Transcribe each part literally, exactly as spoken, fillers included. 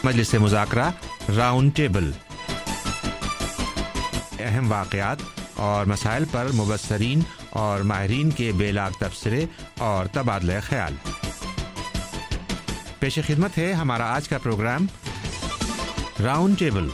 مجلس مذاکرہ round table, اہم واقعات اور مسائل پر مبصرین اور ماہرین کے بے لاگ تبصرے اور تبادلہ خیال۔ پیش خدمت ہے ہمارا آج کا پروگرام راؤنڈ ٹیبل۔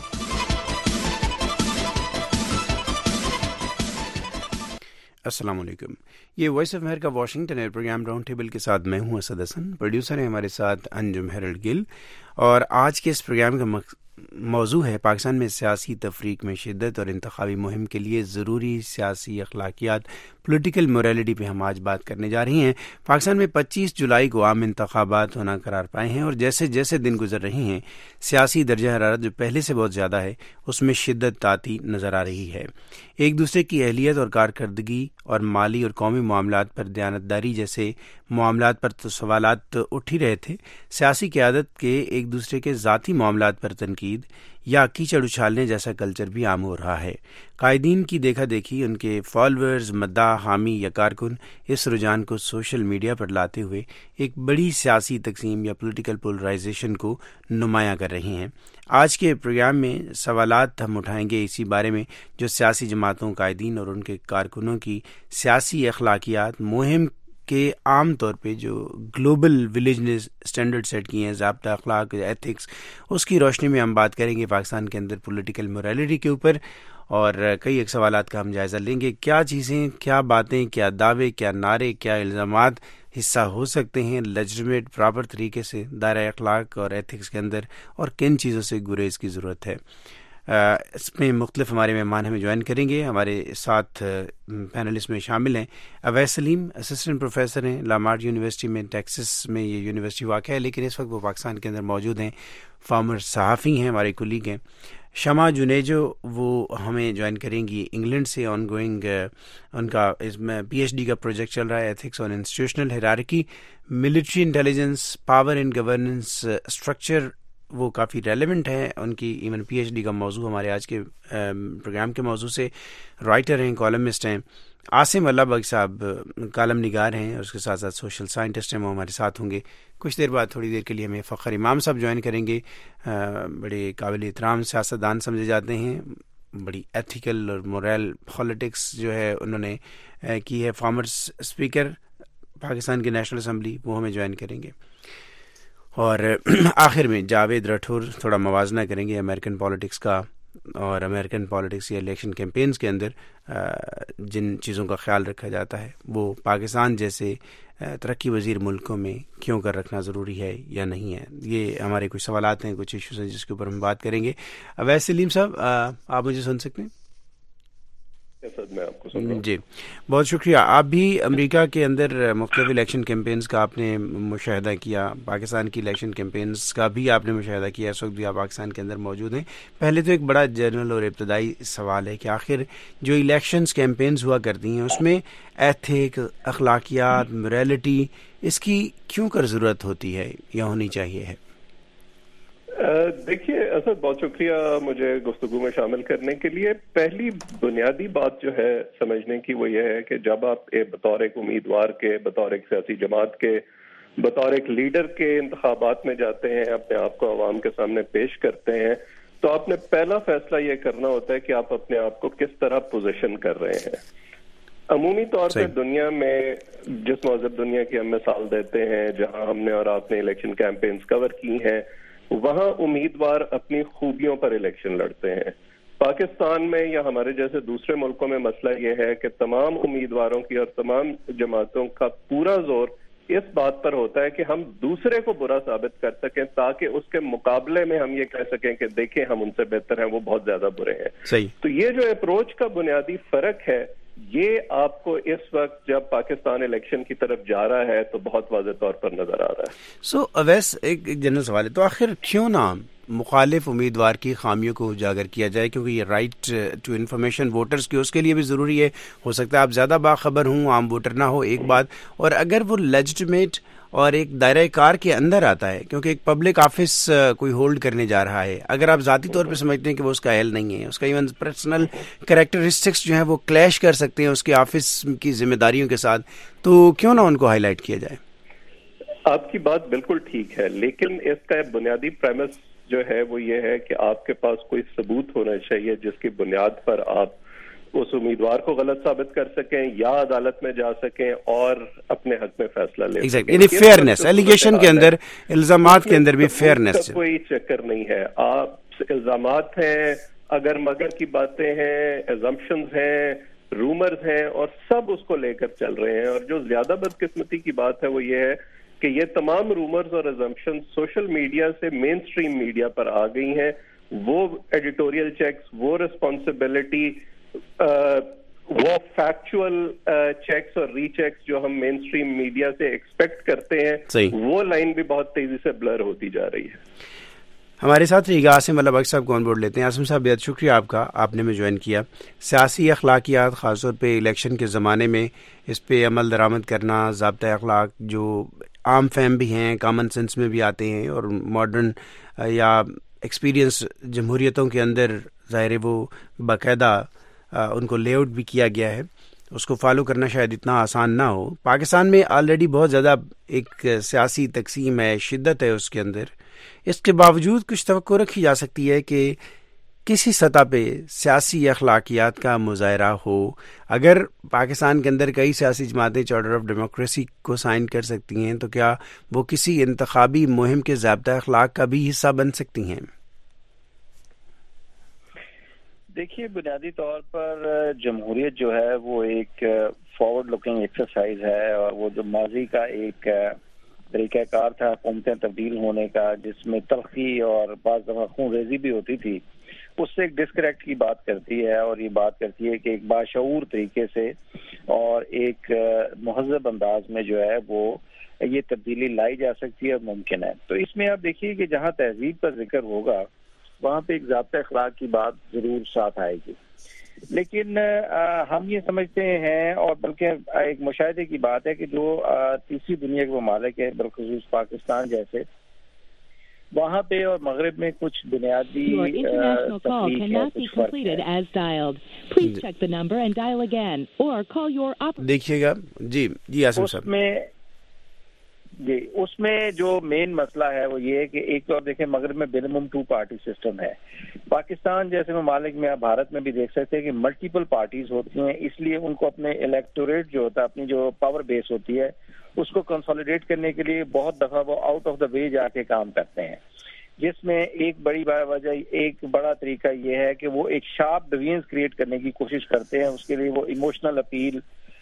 السلام علیکم، یہ وائس آف امریکہ واشنگٹن ہے۔ پروگرام راؤنڈ ٹیبل کے ساتھ میں ہوں اسد حسن، پروڈیوسر ہیں ہمارے ساتھ انجم ہیرلڈ گل، اور آج کے اس پروگرام کا مق... موضوع ہے پاکستان میں سیاسی تفریق میں شدت اور انتخابی مہم کے لیے ضروری سیاسی اخلاقیات، پولیٹیکل موریلٹی پہ ہم آج بات کرنے جا رہے ہیں۔ پاکستان میں پچیس جولائی کو عام انتخابات ہونا قرار پائے ہیں، اور جیسے جیسے دن گزر رہے ہیں سیاسی درجہ حرارت جو پہلے سے بہت زیادہ ہے اس میں شدت آتی نظر آ رہی ہے۔ ایک دوسرے کی اہلیت اور کارکردگی اور مالی اور قومی معاملات پر دیانتداری جیسے معاملات پر تو سوالات اٹھ ہی رہے تھے۔ سیاسی قیادت کے ایک دوسرے کے ذاتی معاملات پر تنقید یا کیچڑ اچھالنے جیسا کلچر بھی عام ہو رہا ہے۔ قائدین کی دیکھا دیکھی ان کے فالوورز، مداح، حامی یا کارکن اس رجحان کو سوشل میڈیا پر لاتے ہوئے ایک بڑی سیاسی تقسیم یا پولیٹیکل پولرائزیشن کو نمایاں کر رہے ہیں۔ آج کے پروگرام میں سوالات ہم اٹھائیں گے اسی بارے میں جو سیاسی جماعتوں، قائدین اور ان کے کارکنوں کی سیاسی اخلاقیات مہم کہ عام طور پہ جو گلوبل ولیج نے اسٹینڈرڈ سیٹ کیے ہیں، ضابطہ اخلاق، ایتھکس، اس کی روشنی میں ہم بات کریں گے پاکستان کے اندر پولیٹیکل موریلٹی کے اوپر، اور کئی ایک سوالات کا ہم جائزہ لیں گے۔ کیا چیزیں، کیا باتیں، کیا دعوے، کیا نعرے، کیا الزامات حصہ ہو سکتے ہیں لیجٹمیٹ پراپر طریقے سے دائرہ اخلاق اور ایتھکس کے اندر، اور کن چیزوں سے گریز کی ضرورت ہے۔ اس میں مختلف ہمارے مہمان ہمیں جوائن کریں گے۔ ہمارے ساتھ پینلسٹ میں شامل ہیں اویس سلیم، اسسٹنٹ پروفیسر ہیں لامارٹ یونیورسٹی میں، ٹیکسس میں یہ یونیورسٹی واقع ہے، لیکن اس وقت وہ پاکستان کے اندر موجود ہیں، فارمر صحافی ہیں، ہمارے کولیگ ہیں۔ شمع جنیجو وہ ہمیں جوائن کریں گی انگلینڈ سے، آن گوئنگ ان کا اس میں پی ایچ ڈی کا پروجیکٹ چل رہا ہے، ایتھکس اور institutional hierarchy, military intelligence, power and governance structure, وہ کافی ریلیونٹ ہے ان کی، ایون پی ایچ ڈی کا موضوع ہمارے آج کے پروگرام کے موضوع سے۔ رائٹر ہیں، کالمسٹ ہیں۔ عاصم اللہ بگ صاحب کالم نگار ہیں، اور اس کے ساتھ ساتھ سوشل سائنٹسٹ ہیں، وہ ہمارے ساتھ ہوں گے۔ کچھ دیر بعد تھوڑی دیر کے لیے ہمیں فخر امام صاحب جوائن کریں گے، بڑے قابل احترام سیاستدان سمجھے جاتے ہیں، بڑی ایتھیکل اور مورل پالیٹکس جو ہے انہوں نے کی ہے، فارمرز اسپیکر پاکستان کی نیشنل اسمبلی، وہ ہمیں جوائن کریں گے۔ اور آخر میں جاوید راٹھور تھوڑا موازنہ کریں گے امریکن پالیٹکس کا، اور امریکن پالیٹکس یا الیکشن کیمپینز کے اندر جن چیزوں کا خیال رکھا جاتا ہے وہ پاکستان جیسے ترقی پذیر ملکوں میں کیوں کر رکھنا ضروری ہے یا نہیں ہے۔ یہ ہمارے کچھ سوالات ہیں، کچھ ایشوز ہیں جس کے اوپر ہم بات کریں گے۔ اویس سلیم صاحب، آپ مجھے سن سکتے ہیں؟ میں آپ کو سن رہا ہوں۔ جی، بہت شکریہ۔ آپ بھی امریکہ کے اندر مختلف الیکشن کیمپینز کا آپ نے مشاہدہ کیا، پاکستان کی الیکشن کیمپینز کا بھی آپ نے مشاہدہ کیا، اس وقت بھی آپ پاکستان کے اندر موجود ہیں۔ پہلے تو ایک بڑا جنرل اور ابتدائی سوال ہے کہ آخر جو الیکشنز کیمپینز ہوا کرتی ہیں اس میں ایتھک، اخلاقیات، موریلٹی، اس کی کیوں کر ضرورت ہوتی ہے یا ہونی چاہیے ہے؟ دیکھیے اسد، بہت شکریہ مجھے گفتگو میں شامل کرنے کے لیے۔ پہلی بنیادی بات جو ہے سمجھنے کی وہ یہ ہے کہ جب آپ بطور ایک امیدوار کے، بطور ایک سیاسی جماعت کے، بطور ایک لیڈر کے انتخابات میں جاتے ہیں، اپنے آپ کو عوام کے سامنے پیش کرتے ہیں، تو آپ نے پہلا فیصلہ یہ کرنا ہوتا ہے کہ آپ اپنے آپ کو کس طرح پوزیشن کر رہے ہیں۔ عمومی طور پہ دنیا میں، جس مہذب دنیا کی ہم مثال دیتے ہیں جہاں ہم نے اور آپ نے الیکشن کیمپینز کور کی ہیں، وہاں امیدوار اپنی خوبیوں پر الیکشن لڑتے ہیں۔ پاکستان میں یا ہمارے جیسے دوسرے ملکوں میں مسئلہ یہ ہے کہ تمام امیدواروں کی اور تمام جماعتوں کا پورا زور اس بات پر ہوتا ہے کہ ہم دوسرے کو برا ثابت کر سکیں تاکہ اس کے مقابلے میں ہم یہ کہہ سکیں کہ دیکھیں ہم ان سے بہتر ہیں، وہ بہت زیادہ برے ہیں۔ صحیح۔ تو یہ جو اپروچ کا بنیادی فرق ہے، یہ آپ کو اس وقت جب پاکستان الیکشن کی طرف جا رہا ہے تو بہت واضح طور پر نظر آ رہا ہے۔ سو اویس، ایک جنرل سوال ہے، تو آخر کیوں نہ مخالف امیدوار کی خامیوں کو اجاگر کیا جائے؟ کیونکہ یہ رائٹ ٹو انفارمیشن ووٹرز کی، اس کے لیے بھی ضروری ہے۔ ہو سکتا ہے آپ زیادہ باخبر ہوں، عام ووٹر نہ ہو، ایک بات، اور اگر وہ لیجٹمیٹ اور ایک دائرہ کار کے اندر آتا ہے، کیونکہ ایک پبلک آفس کوئی ہولڈ کرنے جا رہا ہے، اگر آپ ذاتی طور پہ سمجھتے ہیں کہ وہ اس کا اہل نہیں ہے، اس کا ایون پرسنل کریکٹرسٹکس جو ہیں وہ کلیش کر سکتے ہیں اس کے آفس کی ذمہ داریوں کے ساتھ، تو کیوں نہ ان کو ہائی لائٹ کیا جائے؟ آپ کی بات بالکل ٹھیک ہے، لیکن اس کا بنیادی پریمس جو ہے وہ یہ ہے کہ آپ کے پاس کوئی ثبوت ہونا چاہیے جس کی بنیاد پر آپ اس امیدوار کو غلط ثابت کر سکیں یا عدالت میں جا سکیں اور اپنے حق میں فیصلہ لے سکیں. یعنی فیئرنس ایلیگیشن کے اندر، الزامات کے اندر بھی فیئرنس کوئی چکر نہیں ہے. آپ الزامات ہیں، اگر مگر کی باتیں ہیں، ایزمپشنز ہیں، رومرز ہیں، اور سب اس کو لے کر چل رہے ہیں. اور جو زیادہ بدقسمتی کی بات ہے وہ یہ ہے کہ یہ تمام رومرز اور ایزمپشن سوشل میڈیا سے مین سٹریم میڈیا پر آ گئی ہیں. وہ ایڈیٹوریل چیکس، وہ ریسپانسبلٹی، وہ فیکچوئل چیکس اور ری چیکس جو ہم مین سٹریم میڈیا سے ایکسپیکٹ کرتے ہیں، وہ لائن بھی بہت تیزی سے بلر ہوتی جا رہی ہے. ہمارے ساتھ رہیے گا عاصم اللہ بخش صاحب کو آن بورڈ لیتے ہیں. عاصم صاحب بہت شکریہ آپ کا، آپ نے ہمیں جوائن کیا. سیاسی اخلاقیات خاص طور پہ الیکشن کے زمانے میں اس پہ عمل درآمد کرنا، ضابطۂ اخلاق جو عام فہم بھی ہیں، کامن سینس میں بھی آتے ہیں، اور ماڈرن یا ایکسپیرینس جمہوریتوں کے اندر ظاہر ہے وہ باقاعدہ ان کو لے آؤٹ بھی کیا گیا ہے، اس کو فالو کرنا شاید اتنا آسان نہ ہو. پاکستان میں آلریڈی بہت زیادہ ایک سیاسی تقسیم ہے، شدت ہے اس کے اندر. اس کے باوجود کچھ توقع رکھی جا سکتی ہے کہ کسی سطح پہ سیاسی اخلاقیات کا مظاہرہ ہو. اگر پاکستان کے اندر کئی سیاسی جماعتیں چارٹر آف ڈیموکریسی کو سائن کر سکتی ہیں تو کیا وہ کسی انتخابی مہم کے ضابطۂ اخلاق کا بھی حصہ بن سکتی ہیں؟ دیکھیے، بنیادی طور پر جمہوریت جو ہے وہ ایک فارورڈ لوکنگ ایکسرسائز ہے، اور وہ جو ماضی کا ایک طریقہ کار تھا حکومتیں تبدیل ہونے کا، جس میں تلخی اور بعض دفعہ خون ریزی بھی ہوتی تھی، اس سے ایک ڈسکریکٹ کی بات کرتی ہے. اور یہ بات کرتی ہے کہ ایک باشعور طریقے سے اور ایک مہذب انداز میں جو ہے وہ یہ تبدیلی لائی جا سکتی ہے اور ممکن ہے. تو اس میں آپ دیکھیے کہ جہاں تہذیب کا ذکر ہوگا وہاں پہ ایک ضابطۂ اخلاق کی بات ضرور ساتھ آئے گی. لیکن ہم یہ سمجھتے ہیں، اور بلکہ ایک مشاہدے کی بات ہے کہ جو تیسری دنیا کے ممالک ہیں بالخصوص پاکستان جیسے، وہاں پہ اور مغرب میں کچھ بنیادی دیکھیے گا. جی جی عاصم صاحب، میں جی اس میں جو مین مسئلہ ہے وہ یہ ہے کہ ایک تو آپ دیکھیں مغرب میں منیمم ٹو پارٹی سسٹم ہے. پاکستان جیسے ممالک میں، آپ بھارت میں بھی دیکھ سکتے ہیں کہ ملٹیپل پارٹیز ہوتی ہیں، اس لیے ان کو اپنے الیکٹوریٹ جو ہوتا ہے، اپنی جو پاور بیس ہوتی ہے، اس کو کنسولیڈیٹ کرنے کے لیے بہت دفعہ وہ آؤٹ آف دا وے جا کے کام کرتے ہیں، جس میں ایک بڑی وجہ، ایک بڑا طریقہ یہ ہے کہ وہ ایک شارپ ڈویژنز کریٹ کرنے کی کوشش کرتے ہیں. اس کے لیے وہ ایموشنل اپیل،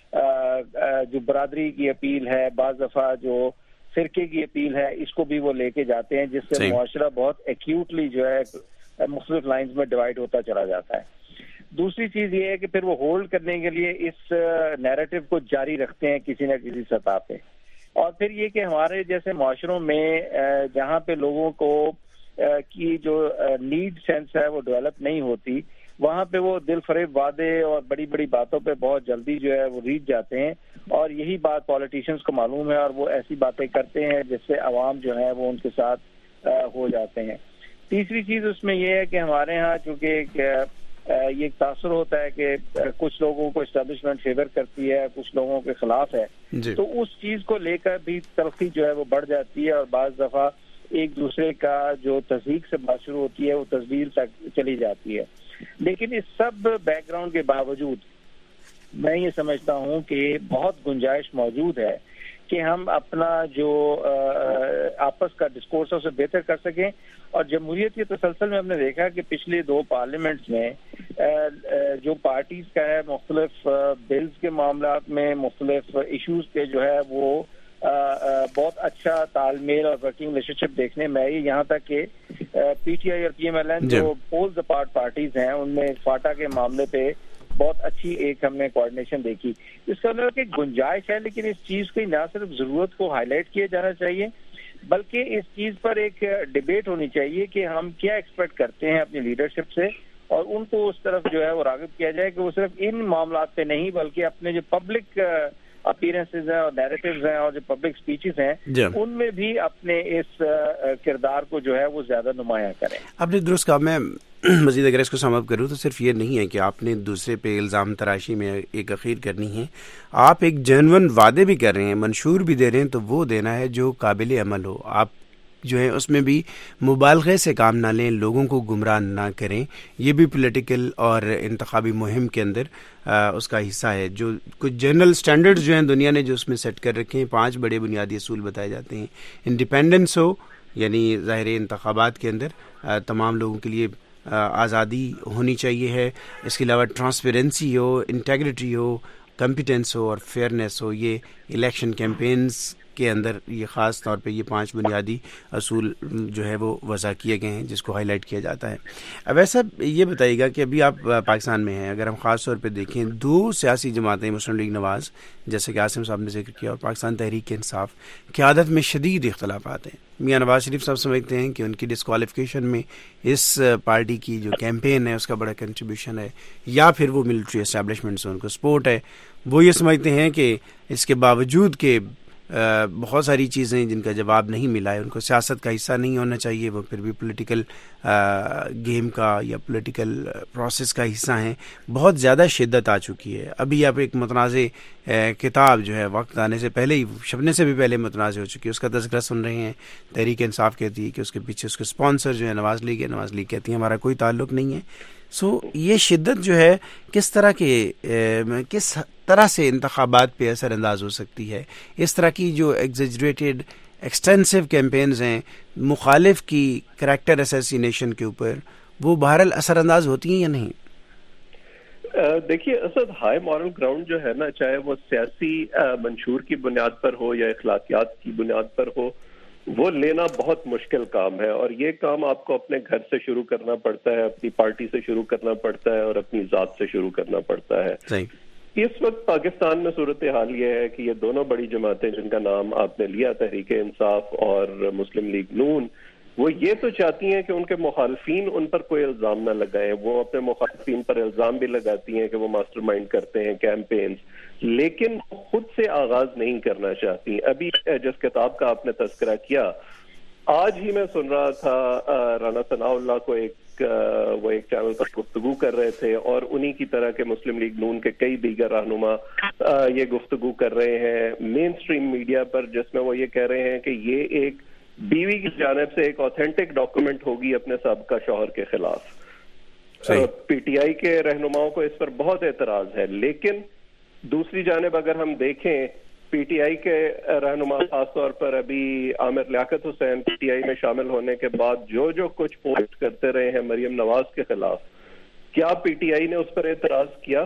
جو برادری کی اپیل ہے، بعض دفعہ جو فرقے کی اپیل ہے، اس کو بھی وہ لے کے جاتے ہیں، جس سے معاشرہ بہت ایکیوٹلی جو ہے مختلف لائنز میں ڈیوائڈ ہوتا چلا جاتا ہے. دوسری چیز یہ ہے کہ پھر وہ ہولڈ کرنے کے لیے اس نیریٹو کو جاری رکھتے ہیں کسی نہ کسی سطح پہ. اور پھر یہ کہ ہمارے جیسے معاشروں میں جہاں پہ لوگوں کو کی جو نیڈ سینس ہے وہ ڈیولپ نہیں ہوتی، وہاں پہ وہ دل فریب وعدے اور بڑی بڑی باتوں پہ بہت جلدی جو ہے وہ ریچھ جاتے ہیں، اور یہی بات پالیٹیشینز کو معلوم ہے، اور وہ ایسی باتیں کرتے ہیں جس سے عوام جو ہے وہ ان کے ساتھ ہو جاتے ہیں. تیسری چیز اس میں یہ ہے کہ ہمارے ہاں چونکہ ایک یہ ایک تاثر ہوتا ہے کہ کچھ لوگوں کو اسٹیبلشمنٹ فیور کرتی ہے، کچھ لوگوں کے خلاف ہے، تو اس چیز کو لے کر بھی تلخی جو ہے وہ بڑھ جاتی ہے، اور بعض دفعہ ایک دوسرے کا جو تصدیق سے بات شروع ہوتی ہے وہ تصویر تک چلی جاتی ہے. لیکن اس سب بیک گراؤنڈ کے باوجود میں یہ سمجھتا ہوں کہ بہت گنجائش موجود ہے کہ ہم اپنا جو آپس کا ڈسکورس ہے اسے بہتر کر سکیں. اور جمہوریت کے تسلسل میں ہم نے دیکھا کہ پچھلے دو پارلیمنٹس میں جو پارٹیز کا ہے مختلف بلز کے معاملات میں، مختلف ایشوز کے جو ہے وہ بہت اچھا تال میل اور ورکنگ ریلیشن شپ دیکھنے میں آئی. یہاں تک کہ پی ٹی آئی اور پی ایم ایل این جو پولز اپارٹ پارٹیز ہیں، ان میں فاٹا کے معاملے پہ بہت اچھی ایک ہم نے کوآرڈینیشن دیکھی. اس کا مطلب کہ گنجائش ہے، لیکن اس چیز کی نہ صرف ضرورت کو ہائی لائٹ کیا جانا چاہیے بلکہ اس چیز پر ایک ڈبیٹ ہونی چاہیے کہ ہم کیا ایکسپیکٹ کرتے ہیں اپنی لیڈرشپ سے، اور ان کو اس طرف جو ہے وہ راغب کیا جائے کہ وہ صرف ان معاملات پہ نہیں بلکہ اپنے جو پبلک اپیرنسز ہیں اور نیریٹیوز ہیں اور جو پبلک سپیچز ہیں ان میں بھی اپنے اس کردار کو جو ہے وہ زیادہ نمایاں کریں. آپ نے درست کہا. میں مزید اگر اس کو سم اپ کروں تو صرف یہ نہیں ہے کہ آپ نے دوسرے پہ الزام تراشی میں ایک اخیر کرنی ہے، آپ ایک جینون وعدے بھی کر رہے ہیں، منشور بھی دے رہے ہیں، تو وہ دینا ہے جو قابل عمل ہو. آپ جو ہے اس میں بھی مبالغے سے کام نہ لیں, لوگوں کو گمراہ نہ کریں. یہ بھی پولیٹیکل اور انتخابی مہم کے اندر آ, اس کا حصہ ہے. جو کچھ جنرل سٹینڈرڈز جو ہیں دنیا نے جو اس میں سیٹ کر رکھے ہیں, پانچ بڑے بنیادی اصول بتائے جاتے ہیں. انڈیپینڈنس ہو, یعنی ظاہر انتخابات کے اندر آ, تمام لوگوں کے لیے آزادی ہونی چاہیے ہے. اس کے علاوہ ٹرانسپیرنسی ہو, انٹیگریٹی ہو, کمپیٹنس ہو اور فیئرنیس ہو. یہ الیکشن کیمپینز کے اندر یہ خاص طور پہ یہ پانچ بنیادی اصول جو ہے وہ وضع کیے گئے ہیں جس کو ہائی لائٹ کیا جاتا ہے. ویسا یہ بتائیے گا کہ ابھی آپ پاکستان میں ہیں, اگر ہم خاص طور پہ دیکھیں دو سیاسی جماعتیں, مسلم لیگ نواز جیسے کہ عاصم صاحب نے ذکر کیا, اور پاکستان تحریک انصاف, قیادت میں شدید اختلافات ہیں. میاں نواز شریف صاحب سمجھتے ہیں کہ ان کی ڈسکوالیفیکیشن میں اس پارٹی کی جو کیمپین ہے اس کا بڑا کنٹریبیوشن ہے, یا پھر وہ ملٹری اسٹیبلشمنٹ سے ان کو سپورٹ ہے. وہ یہ سمجھتے ہیں کہ اس کے باوجود کہ بہت ساری چیزیں جن کا جواب نہیں ملا ہے, ان کو سیاست کا حصہ نہیں ہونا چاہیے, وہ پھر بھی پولیٹیکل گیم کا یا پولیٹیکل پروسیس کا حصہ ہیں. بہت زیادہ شدت آ چکی ہے. ابھی آپ ایک متنازع کتاب جو ہے وقت آنے سے پہلے ہی, چھپنے سے بھی پہلے متنازع ہو چکی ہے, اس کا تذکرہ سن رہے ہیں. تحریک انصاف کہتی ہے کہ اس کے پیچھے اس کے اسپانسر جو ہے نواز لیگ ہے, نواز لیگ کہتی ہے ہمارا کوئی تعلق نہیں ہے. سو so, یہ شدت جو ہے کس طرح کے کس طرح سے انتخابات پہ اثر انداز ہو سکتی ہے؟ اس طرح کی جو ایگزیجریٹڈ ایکسٹینسو کیمپینز ہیں مخالف کی کریکٹر اسیسینیشن کے اوپر, وہ بہرحال اثر انداز ہوتی ہیں یا نہیں؟ دیکھیے اسد, ہائی مورل گراؤنڈ جو ہے نا, چاہے وہ سیاسی منشور کی بنیاد پر ہو یا اخلاقیات کی بنیاد پر ہو, وہ لینا بہت مشکل کام ہے. اور یہ کام آپ کو اپنے گھر سے شروع کرنا پڑتا ہے, اپنی پارٹی سے شروع کرنا پڑتا ہے, اور اپنی ذات سے شروع کرنا پڑتا ہے. صحیح. اس وقت پاکستان میں صورتحال یہ ہے کہ یہ دونوں بڑی جماعتیں جن کا نام آپ نے لیا, تحریک انصاف اور مسلم لیگ نون, وہ یہ تو چاہتی ہیں کہ ان کے مخالفین ان پر کوئی الزام نہ لگائیں. وہ اپنے مخالفین پر الزام بھی لگاتی ہیں کہ وہ ماسٹر مائنڈ کرتے ہیں کیمپینز, لیکن خود سے آغاز نہیں کرنا چاہتی. ابھی جس کتاب کا آپ نے تذکرہ کیا, آج ہی میں سن رہا تھا رانا ثناء اللہ کو, ایک وہ ایک چینل پر گفتگو کر رہے تھے, اور انہی کی طرح کے مسلم لیگ نون کے کئی دیگر رہنما یہ گفتگو کر رہے ہیں مین سٹریم میڈیا پر, جس میں وہ یہ کہہ رہے ہیں کہ یہ ایک بیوی کی جانب سے ایک آتھینٹک ڈاکومنٹ ہوگی اپنے سابقہ شوہر کے خلاف. پی ٹی آئی کے رہنماؤں کو اس پر بہت اعتراض ہے, لیکن دوسری جانب اگر ہم دیکھیں پی ٹی آئی کے رہنما, خاص طور پر ابھی عامر لیاقت حسین پی ٹی آئی میں شامل ہونے کے بعد جو جو کچھ پوسٹ کرتے رہے ہیں مریم نواز کے خلاف, کیا پی ٹی آئی نے اس پر اعتراض کیا؟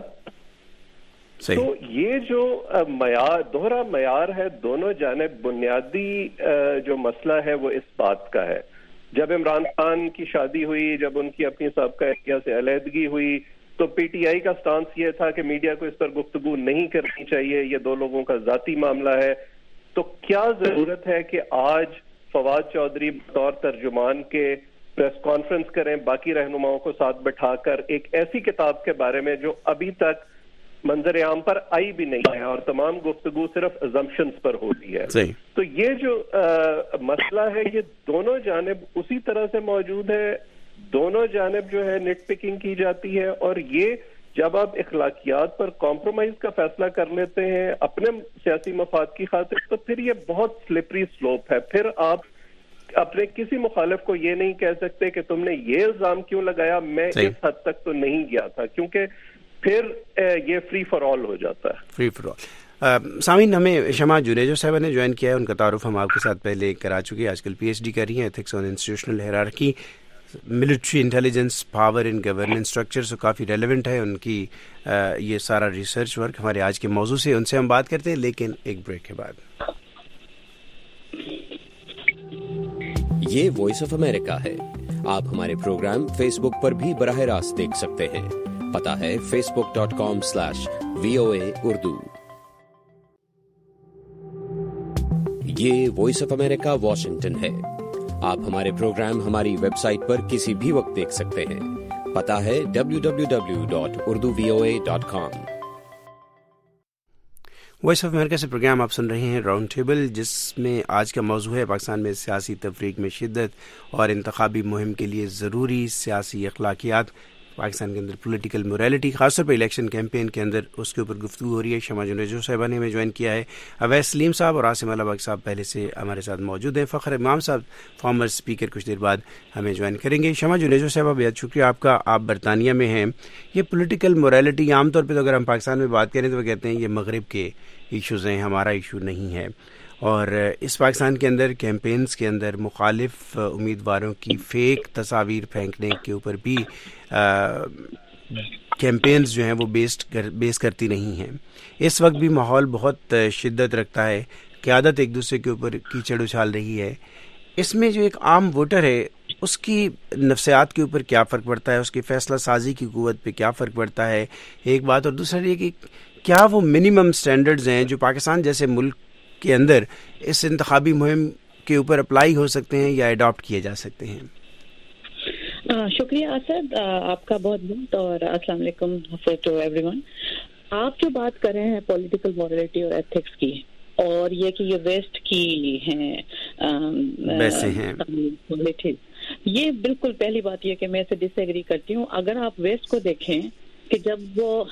تو یہ جو معیار, دوہرا معیار ہے دونوں جانب. بنیادی جو مسئلہ ہے وہ اس بات کا ہے, جب عمران خان کی شادی ہوئی, جب ان کی اپنی سابقہ اہلیہ سے علیحدگی ہوئی, تو پی ٹی آئی کا سٹانس یہ تھا کہ میڈیا کو اس پر گفتگو نہیں کرنی چاہیے, یہ دو لوگوں کا ذاتی معاملہ ہے. تو کیا ضرورت ہے کہ آج فواد چودھری بطور ترجمان کے پریس کانفرنس کریں باقی رہنماؤں کو ساتھ بٹھا کر ایک ایسی کتاب کے بارے میں جو ابھی تک منظر عام پر آئی بھی نہیں ہے, اور تمام گفتگو صرف assumptions پر ہوتی ہے. تو یہ جو مسئلہ ہے یہ دونوں جانب اسی طرح سے موجود ہے, دونوں جانب جو ہے نٹ پکنگ کی جاتی ہے, اور یہ جب آپ اخلاقیات پر کمپرومائز کا فیصلہ کر لیتے ہیں اپنے سیاسی مفاد کی خاطر, تو پھر یہ بہت سلپری سلوپ ہے. پھر آپ اپنے کسی مخالف کو یہ نہیں کہہ سکتے کہ تم نے یہ الزام کیوں لگایا, میں اس حد تک تو نہیں گیا تھا, کیونکہ پھر یہ فری فار آل ہو جاتا ہے. Free for all. سامعین, ہمیں شمع جنیجو صاحبہ نے جوائن کیا ہے, ان کا تعارف ہم آپ کے ساتھ پہلے کرا چکے. آج کل پی ایچ ڈی کر رہی ہیں ethics on institutional hierarchy, military intelligence, power in governance structure, سے کافی ریلیونٹ ہے ان کی یہ سارا ریسرچ ورک ہمارے آج کے موضوع سے. ان سے ہم بات کرتے ہیں لیکن ایک بریک کے بعد. یہ وائس آف امریکہ ہے. آپ ہمارے پروگرام فیس بک پر بھی براہ راست دیکھ سکتے ہیں. پتا ہے Facebook dot com slash V O A Urdu. یہ وائس آف امریکہ واشنگٹن ہے. آپ ہمارے پروگرام ہماری ویب سائٹ پر کسی بھی وقت دیکھ سکتے ہیں. پتا ہے W W W dot Urdu V O A dot com. Voice of America سے پروگرام آپ سن رہے ہیں راؤنڈ ٹیبل, جس میں آج کا موضوع ہے پاکستان میں سیاسی تفریق میں شدت اور انتخابی مہم کے لیے ضروری سیاسی اخلاقیات. پاکستان کے اندر پولیٹیکل موریلٹی، خاص طور پہ الیکشن کیمپین کے اندر اس کے اوپر گفتگو ہو رہی ہے. شمع جنیجو صاحبہ نے ہمیں جوائن کیا ہے. اویس سلیم صاحب اور عاصم اللہ باغ صاحب پہلے سے ہمارے ساتھ موجود ہیں. فخر امام صاحب فارمر اسپیکر کچھ دیر بعد ہمیں جوائن کریں گے. شمع جنیجو صاحبہ بہت شکریہ آپ کا. آپ برطانیہ میں ہیں. یہ پولیٹیکل موریلٹی عام طور پہ تو اگر ہم پاکستان میں بات کریں تو وہ کہتے ہیں یہ مغرب کے ایشوز ہیں، ہمارا ایشو نہیں ہے. اور اس پاکستان کے اندر کیمپینز کے اندر مخالف امیدواروں کی فیک تصاویر پھینکنے کے اوپر بھی کیمپینز جو ہیں وہ بیسڈ بیس کرتی نہیں ہیں. اس وقت بھی ماحول بہت شدت رکھتا ہے، قیادت ایک دوسرے کے اوپر کیچڑ اچھال رہی ہے. اس میں جو ایک عام ووٹر ہے اس کی نفسیات کے اوپر کیا فرق پڑتا ہے، اس کی فیصلہ سازی کی قوت پہ کیا فرق پڑتا ہے، ایک بات. اور دوسرا یہ کہ کیا وہ منیمم سٹینڈرڈز ہیں جو پاکستان جیسے ملک کے اندر اس انتخابی مہم کے اوپر اپلائی ہو سکتے ہیں یا اڈاپٹ کیے جا سکتے ہیں. شکریہ اسد آپ کا بہت بہت، اور السلام علیکم ٹو ایوری ون. آپ جو بات کر رہے ہیں پولیٹیکل موریلٹی اور ایتھکس کی، اور یہ کہ یہ ویسٹ کی ہیں ویسے ہیں یہ بالکل پہلی بات یہ کہ میں اسے ڈس ایگری کرتی ہوں. اگر آپ ویسٹ کو دیکھیں کہ جب وہ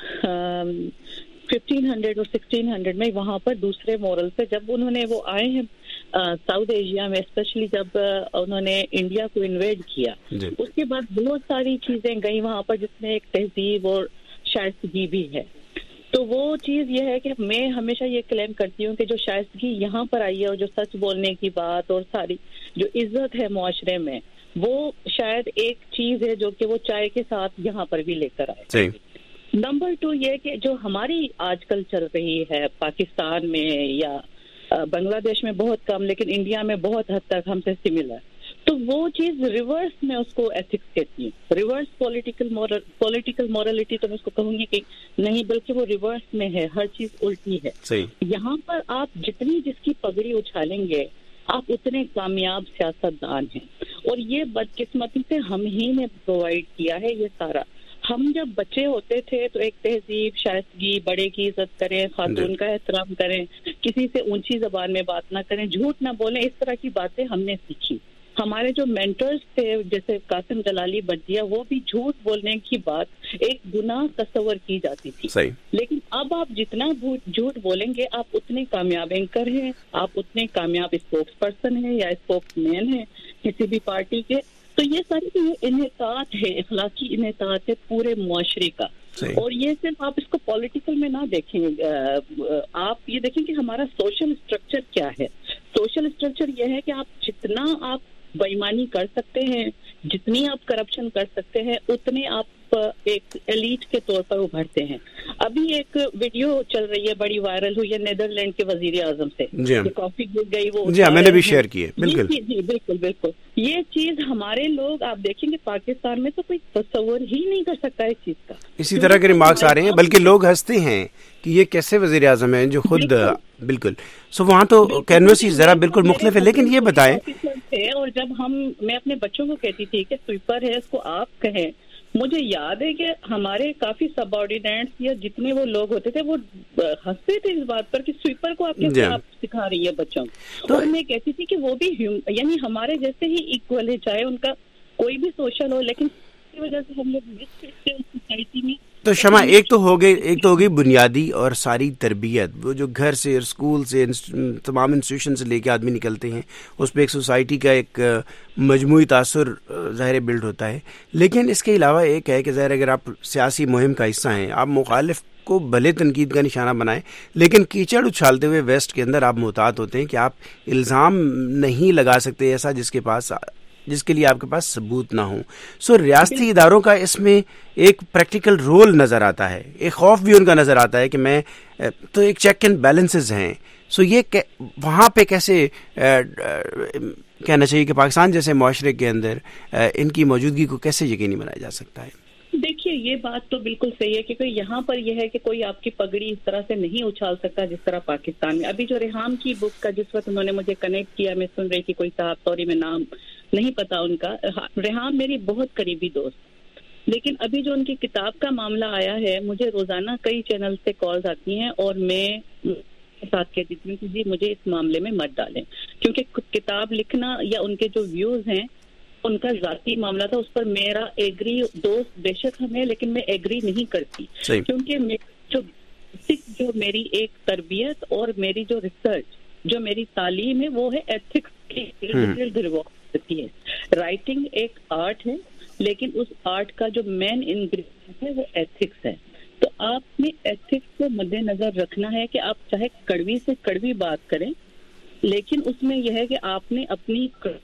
ففٹین ہنڈریڈ اور سکسٹین ہنڈریڈ میں وہاں پر دوسرے مورل پہ جب انہوں نے وہ آئے ہیں ساؤتھ ایشیا میں، اسپیشلی جب انہوں نے انڈیا کو انویڈ کیا، اس کے بعد بہت ساری چیزیں گئی وہاں پر جس میں ایک تہذیب اور شائستگی بھی ہے. تو وہ چیز یہ ہے کہ میں ہمیشہ یہ کلیم کرتی ہوں کہ جو شائستگی یہاں پر آئی ہے اور جو سچ بولنے کی بات اور ساری جو عزت ہے معاشرے میں، وہ شاید ایک چیز ہے جو کہ وہ چائے کے ساتھ یہاں پر بھی لے کر آئے. نمبر ٹو یہ کہ جو ہماری آج کل چل رہی ہے پاکستان میں یا بنگلہ دیش میں بہت کم لیکن انڈیا میں بہت حد تک ہم سے سملر، تو وہ چیز ریورس میں اس کو ایتھکس کہتی ہوں. ریورس پولیٹیکل پولیٹیکل مورالٹی تو میں اس کو کہوں گی کہ نہیں، بلکہ وہ ریورس میں ہے، ہر چیز الٹی ہے. یہاں پر آپ جتنی جس کی پگڑی اچھالیں گے آپ اتنے کامیاب سیاست دان ہیں. اور یہ بدقسمتی سے ہم ہی نے پرووائڈ کیا ہے یہ سارا. ہم جب بچے ہوتے تھے تو ایک تہذیب، شائستگی، بڑے کی عزت کریں، خاتون کا احترام کریں، کسی سے اونچی زبان میں بات نہ کریں، جھوٹ نہ بولیں، اس طرح کی باتیں ہم نے سیکھی. ہمارے جو مینٹرز تھے جیسے قاسم جلالی بٹیا، وہ بھی جھوٹ بولنے کی بات ایک گناہ تصور کی جاتی تھی. صحیح. لیکن اب آپ جتنا جھوٹ بولیں گے آپ اتنے کامیاب اینکر ہیں، آپ اتنے کامیاب اسپوکس پرسن ہیں یا اسپوکس مین ہیں کسی بھی پارٹی کے. تو یہ ساری انحطاط ہے، اخلاقی انحطاط ہے پورے معاشرے کا. اور یہ صرف آپ اس کو پولیٹیکل میں نہ دیکھیں، آپ یہ دیکھیں کہ ہمارا سوشل اسٹرکچر کیا ہے. سوشل اسٹرکچر یہ ہے کہ آپ جتنا آپ بےایمانی کر سکتے ہیں، جتنی آپ کرپشن کر سکتے ہیں، اتنے آپ ایک ایلیٹ کے طور پر ابھرتے ہیں. ابھی ایک ویڈیو چل رہی ہے بڑی وائرل ہوئی ہے نیدرلینڈ کے وزیر اعظم سے، کافی گر گئی وہ. جی میں نے بھی شیئر کی ہے. بالکل جی جی بالکل بالکل. یہ چیز ہمارے لوگ آپ دیکھیں گے پاکستان میں تو کوئی تصور ہی نہیں کر سکتا اس چیز کا. اسی طرح کے ریمارکس آ رہے ہیں، بلکہ لوگ ہنستے ہیں کہ یہ کیسے وزیر اعظم ہیں جو خود بالکل سو وہاں تو کینوس ہی ذرا بالکل مختلف ہے. لیکن یہ بتائیں، اور جب ہم میں اپنے بچوں کو کہتی تھی کہ سویپر ہے اس کو آپ کہیں، مجھے یاد ہے کہ ہمارے کافی سب آرڈینیٹس یا جتنے وہ لوگ ہوتے تھے وہ ہنستے تھے اس بات پر کہ سویپر کو آپ کیسے آپ سکھا رہی ہے بچوں کو. اور میں کہتی تھی کہ وہ بھی یعنی ہمارے جیسے ہی ایکول ہے، چاہے ان کا کوئی بھی سوشل ہو، لیکن اس کی وجہ سے ہم لوگ سوسائٹی میں. تو شمع ایک تو ہو گئی ایک تو ہو گئی بنیادی اور ساری تربیت، وہ جو گھر سے اسکول سے تمام انسٹیٹیوشن سے لے کے آدمی نکلتے ہیں، اس پہ ایک سوسائٹی کا ایک مجموعی تاثر ظاہر بلڈ ہوتا ہے. لیکن اس کے علاوہ ایک ہے کہ ظاہر اگر آپ سیاسی مہم کا حصہ ہیں، آپ مخالف کو بھلے تنقید کا نشانہ بنائیں، لیکن کیچڑ اچھالتے ہوئے ویسٹ کے اندر آپ محتاط ہوتے ہیں کہ آپ الزام نہیں لگا سکتے ایسا جس کے پاس جس کے لیے آپ کے پاس ثبوت نہ ہوں. سو ریاستی اداروں کا اس میں ایک پریکٹیکل رول نظر آتا ہے، ایک خوف بھی ان کا نظر آتا ہے کہ میں تو ایک چیک اینڈ بیلنسز ہیں. سو یہ وہاں پہ کیسے کہنا چاہیے کہ پاکستان جیسے معاشرے کے اندر ان کی موجودگی کو کیسے یقینی بنایا جا سکتا ہے؟ دیکھیے یہ بات تو بالکل صحیح ہے کیونکہ یہاں پر یہ ہے کہ کوئی آپ کی پگڑی اس طرح سے نہیں اچھال سکتا جس طرح پاکستان میں. ابھی جو ریحام کی بک کا جس وقت انہوں نے مجھے کنیکٹ کیا، میں سن رہی تھی کوئی صاحب، سوری میں نام نہیں پتا ان کا. ریحام میری بہت قریبی دوست، لیکن ابھی جو ان کی کتاب کا معاملہ آیا ہے، مجھے روزانہ کئی چینل سے کالز آتی ہیں اور میں ساتھ کہتی ہوں کہ جی مجھے اس معاملے میں مت ڈالیں، کیونکہ کتاب لکھنا یا ان کے جو ویوز ہیں ان کا ذاتی معاملہ تھا, اس پر میرا ایگری دوست بے شک ہمیں, لیکن میں ایگری نہیں کرتی کیونکہ جو جو میری ایک تربیت اور میری جو ریسرچ, جو میری تعلیم ہے وہ ہے ایتھکس کی ہوتی ہے. رائٹنگ ایک آرٹ ہے, لیکن اس آرٹ کا جو مین انگریڈینٹ ہے وہ ایتھکس ہے. تو آپ نے ایتھکس کو مد نظر رکھنا ہے کہ آپ چاہے کڑوی سے کڑوی بات کریں, لیکن اس میں یہ ہے کہ آپ نے اپنی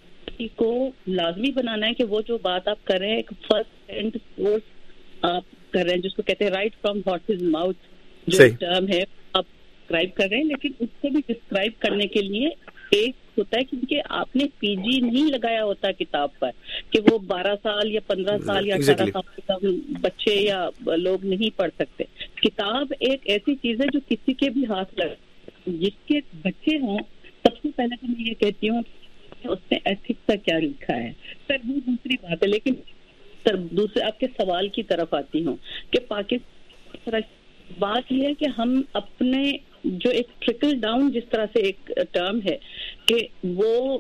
کو لازمی بنانا ہے کہ وہ جو بات آپ کر رہے ہیں, ایک فرسٹ ہینڈ سورس آپ کر رہے ہیں, جس کو کہتے ہیں رائٹ فرام ہارسز ماؤتھ جو ٹرم ہے آپ ڈسکرائب کر رہے ہیں. لیکن اس کو بھی ڈسکرائب کرنے کے لیے ایک ہوتا ہے, کیونکہ آپ نے پی جی نہیں لگایا ہوتا کتاب پر کہ وہ بارہ سال یا پندرہ سال یا اٹھارہ سال کے بچے یا لوگ نہیں پڑھ سکتے. کتاب ایک ایسی چیز ہے جو کسی کے بھی ہاتھ لگ, جس کے بچے ہوں, سب سے پہلے تو میں یہ کہتی ہوں اس میں ایتھکس کا کیا لکھا ہے. سر وہ دوسری بات ہے, لیکن سر دوسرے آپ کے سوال کی طرف آتی ہوں کہ پاکستان, بات یہ ہے کہ ہم اپنے جو ایک ٹرکل ڈاؤن جس طرح سے ایک ٹرم ہے کہ وہ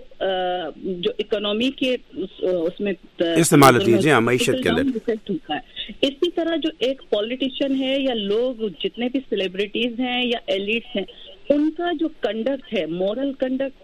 جو اکنامی کے اس میں استعمال ہوتی ہے جی معیشت کے اندر, اسی طرح جو ایک پولیٹیشین ہے یا لوگ جتنے بھی سیلیبریٹیز ہیں یا ایلیٹس ہیں, ان کا جو کنڈکٹ ہے, مورل کنڈکٹ,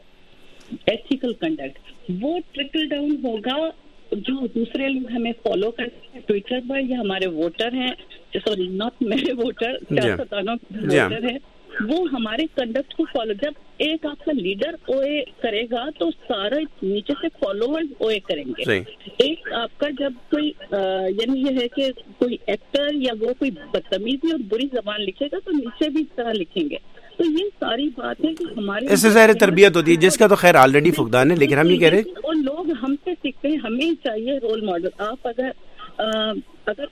ایتھیکل کنڈکٹ, وہ ٹرکل ڈاؤن ہوگا جو دوسرے لوگ ہمیں فالو کرتے ہیں ٹویٹر پر, یا ہمارے ووٹر ہیں, سوری ناٹ میرے ووٹر, سیاستدانوں کے ووٹر ہیں, وہ ہمارے کنڈکٹ کو فالو. جب ایک آپ کا لیڈر اوے کرے گا تو سارا نیچے سے فالوورز اوے کریں گے. ایک آپ کا جب کوئی یعنی یہ ہے کہ کوئی ایکٹر یا وہ کوئی بدتمیزی اور بری زبان لکھے گا تو نیچے بھی اس طرح لکھیں گے. تو یہ ساری بات ہے کہ ہمارے اس سے ظاہر تربیت ہوتی ہے, جس کا تو خیر آلریڈی فقدان ہے, لیکن ہم یہ کہہ رہے ہیں اور لوگ ہم سے سیکھتے ہیں, ہمیں چاہیے رول ماڈل. آپ اگر اگر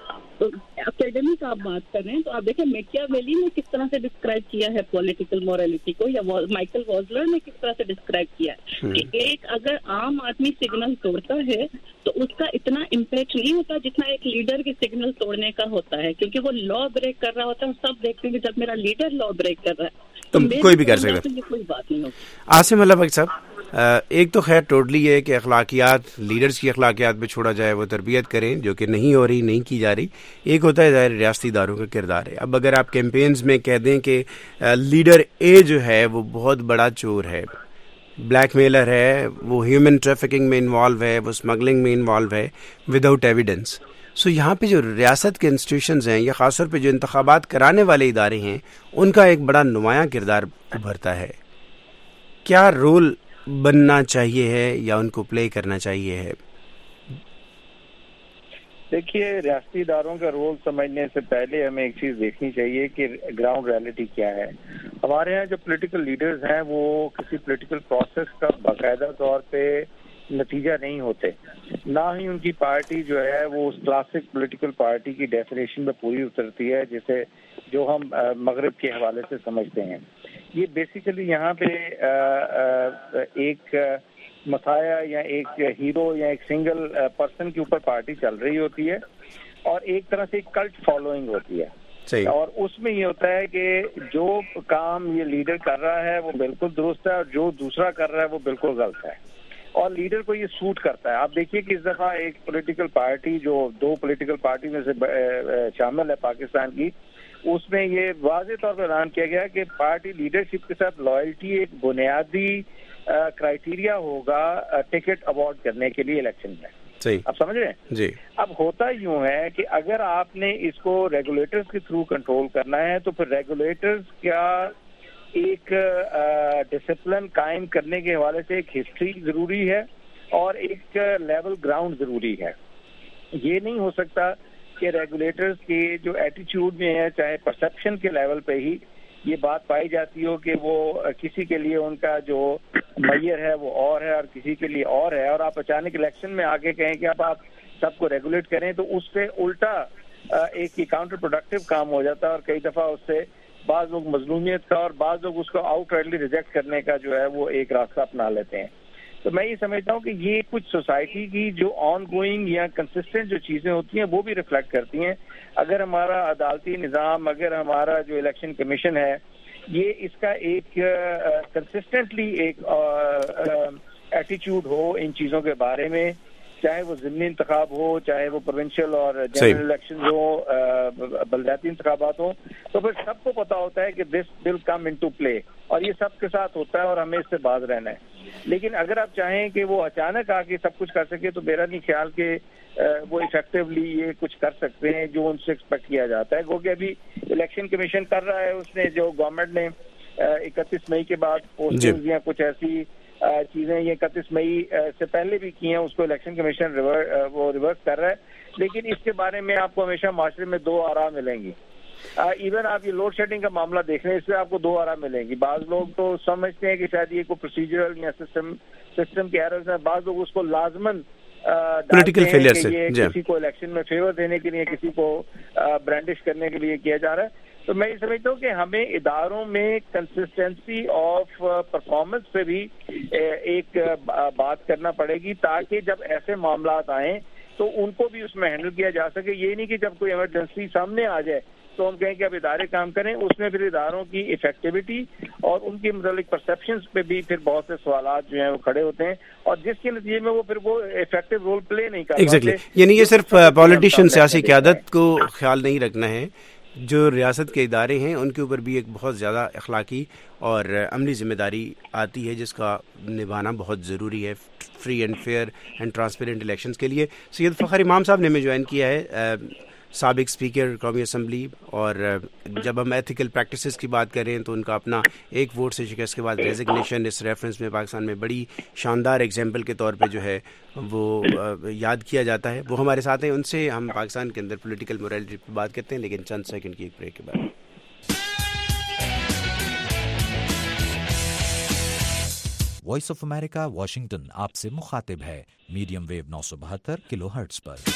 اکیڈمک آپ بات کر رہے ہیں تو آپ دیکھیں میکیا ویلی نے کس طرح سے ڈسکرائب کیا ہے پولیٹیکل مورالٹی کو, یا مائیکل وازلر نے کس طرح سے ڈسکرائب کیا ہے کہ ایک اگر عام آدمی سگنل توڑتا ہے تو اس کا اتنا امپیکٹ نہیں ہوتا جتنا ایک لیڈر کے سگنل توڑنے کا ہوتا ہے, کیونکہ وہ لا بریک کر رہا ہوتا ہے. سب دیکھتے ہیں کہ جب میرا لیڈر لا بریک کر رہا ہے تو کوئی بھی کر سکتا ہے, کوئی بات نہیں ہوگی. عاصم اللہ بھائی صاحب, ایک تو خیر ٹوٹلی یہ ہے کہ اخلاقیات, لیڈرز کی اخلاقیات پہ چھوڑا جائے, وہ تربیت کریں جو کہ نہیں ہو رہی, نہیں کی جا رہی. ایک ہوتا ہے ظاہر ریاستی اداروں کا کردار ہے. اب اگر آپ کیمپینز میں کہہ دیں کہ لیڈر اے جو ہے وہ بہت بڑا چور ہے, بلیک میلر ہے, وہ ہیومن ٹریفکنگ میں انوالو ہے, وہ اسمگلنگ میں انوالو ہے وداؤٹ ایویڈنس, سو یہاں پہ جو ریاست کے انسٹیٹیوشنز ہیں یا خاص طور پہ جو انتخابات کرانے والے ادارے ہیں, ان کا ایک بڑا نمایاں کردار ابھرتا ہے. کیا رول بننا چاہیے ہے یا ان کو پلے کرنا چاہیے ہے؟ دیکھیے, ریاستی اداروں کا رول سمجھنے سے پہلے ہمیں ایک چیز دیکھنی چاہیے کہ گراؤنڈ ریالٹی کیا ہے. ہمارے یہاں جو پولیٹیکل لیڈرز ہیں وہ کسی پولیٹیکل پروسیس کا باقاعدہ طور پہ نتیجہ نہیں ہوتے, نہ ہی ان کی پارٹی جو ہے وہ اس کلاسک پولیٹیکل پارٹی کی ڈیفینیشن میں پوری اترتی ہے جسے جو ہم مغرب کے حوالے سے سمجھتے ہیں. یہ بیسیکلی یہاں پہ ایک مسایا یا ایک ہیرو یا ایک سنگل پرسن کے اوپر پارٹی چل رہی ہوتی ہے, اور ایک طرح سے ایک کلٹ فالوئنگ ہوتی ہے. اور اس میں یہ ہوتا ہے کہ جو کام یہ لیڈر کر رہا ہے وہ بالکل درست ہے, اور جو دوسرا کر رہا ہے وہ بالکل غلط ہے, اور لیڈر کو یہ سوٹ کرتا ہے. آپ دیکھیے کہ اس دفعہ ایک پولیٹیکل پارٹی جو دو پولیٹیکل پارٹی میں سے شامل ہے پاکستان کی, اس میں یہ واضح طور پر اعلان کیا گیا کہ پارٹی لیڈرشپ کے ساتھ لائلٹی ایک بنیادی کرائیٹیریا ہوگا ٹکٹ اوارڈ کرنے کے لیے الیکشن میں. صحیح, آپ سمجھ رہے ہیں جی. اب ہوتا یوں ہے کہ اگر آپ نے اس کو ریگولیٹرز کے تھرو کنٹرول کرنا ہے تو پھر ریگولیٹرز کا ایک ڈسپلن قائم کرنے کے حوالے سے ایک ہسٹری ضروری ہے اور ایک لیول گراؤنڈ ضروری ہے. یہ نہیں ہو سکتا کہ ریگولیٹرز کے جو ایٹیچیوڈ میں ہے, چاہے پرسپشن کے لیول پہ ہی یہ بات پائی جاتی ہو کہ وہ کسی کے لیے ان کا جو میئر ہے وہ اور ہے اور کسی کے لیے اور ہے, اور آپ اچانک الیکشن میں آگے کہیں کہ اب آپ سب کو ریگولیٹ کریں, تو اس سے الٹا ایک کاؤنٹر پروڈکٹیو کام ہو جاتا ہے, اور کئی دفعہ اس سے بعض لوگ مظلومیت کا اور بعض لوگ اس کو آؤٹ رائٹلی ریجیکٹ کرنے کا جو ہے وہ ایک راستہ اپنا لیتے ہیں. تو میں یہ سمجھتا ہوں کہ یہ کچھ سوسائٹی کی جو آن گوئنگ یا کنسسٹنٹ جو چیزیں ہوتی ہیں وہ بھی ریفلیکٹ کرتی ہیں. اگر ہمارا عدالتی نظام, اگر ہمارا جو الیکشن کمیشن ہے, یہ اس کا ایک کنسسٹنٹلی ایک ایٹیچیوڈ ہو ان چیزوں کے بارے میں چاہے وہ ضمنی انتخاب ہو, چاہے وہ پروونشل اور جنرل الیکشن ہو, بلدیاتی انتخابات ہوں, تو پھر سب کو پتا ہوتا ہے کہ دس ول کم ان ٹو پلے, اور یہ سب کے ساتھ ہوتا ہے اور ہمیں اس سے باز رہنا ہے. لیکن اگر آپ چاہیں کہ وہ اچانک آ کے سب کچھ کر سکے تو میرا نہیں خیال کہ وہ افیکٹولی یہ کچھ کر سکتے ہیں جو ان سے ایکسپیکٹ کیا جاتا ہے. کیونکہ ابھی الیکشن کمیشن کر رہا ہے, اس نے جو گورنمنٹ نے اکتیس مئی کے بعد پوسٹنگ یا کچھ ایسی چیزیں یہ اکتیس مئی سے پہلے بھی کی ہیں, اس کو الیکشن کمیشن وہ ریورس کر رہا ہے. لیکن اس کے بارے میں آپ کو ہمیشہ معاشرے میں دو آراء ملیں گی. ایون آپ یہ لوڈ شیڈنگ کا معاملہ دیکھ رہے ہیں, اس سے آپ کو دو آراء ملیں گی. بعض لوگ تو سمجھتے ہیں کہ شاید یہ کوئی پروسیجرل یا سسٹم سسٹم کے ایررز ہیں, بعض لوگ اس کو لازماً پولیٹیکل فیلئر سے کسی کو الیکشن میں فیور دینے کے لیے, کسی کو برانڈش کرنے کے لیے کیا جا رہا ہے. تو میں یہ سمجھتا ہوں کہ ہمیں اداروں میں کنسسٹنسی آف پرفارمنس پہ بھی ایک بات کرنا پڑے گی, تاکہ جب ایسے معاملات آئیں تو ان کو بھی اس میں ہینڈل کیا جا سکے. یہ نہیں کہ جب کوئی ایمرجنسی سامنے آ جائے تو ہم کہیں کہ اب ادارے کام کریں, اس میں پھر اداروں کی افیکٹیوٹی اور ان کی متعلق پرسیپشنز پہ بھی پھر بہت سے سوالات جو ہیں وہ کھڑے ہوتے ہیں, اور جس کے نتیجے میں وہ پھر وہ افیکٹو رول پلے نہیں کر پاتے. ایگزیکٹلی, یعنی یہ صرف پولیٹیشین سیاسی قیادت کو خیال نہیں رکھنا ہے, جو ریاست کے ادارے ہیں ان کے اوپر بھی ایک بہت زیادہ اخلاقی اور عملی ذمہ داری آتی ہے جس کا نبھانا بہت ضروری ہے free and fair and transparent elections کے لیے. سید فخر امام صاحب نے ہمیں جوائن کیا ہے, سابق اسپیکر قومی اسمبلی, اور جب ہم ایتھیکل پریکٹسز کی بات کریں تو ان کا اپنا ایک ووٹ سے شکست کے بعد ریزگنیشن اس ریفرنس میں پاکستان میں بڑی شاندار ایگزامپل کے طور پہ جو ہے وہ یاد کیا جاتا ہے. وہ ہمارے ساتھ ہیں, ان سے ہم پاکستان کے اندر پولیٹیکل مورالٹی پہ بات کرتے ہیں, لیکن چند سیکنڈ کی ایک بریک کے بعد. وائس آف امریکہ واشنگٹن آپ سے مخاطب ہے میڈیم ویو نو سو بہتر کلو ہرٹز پر.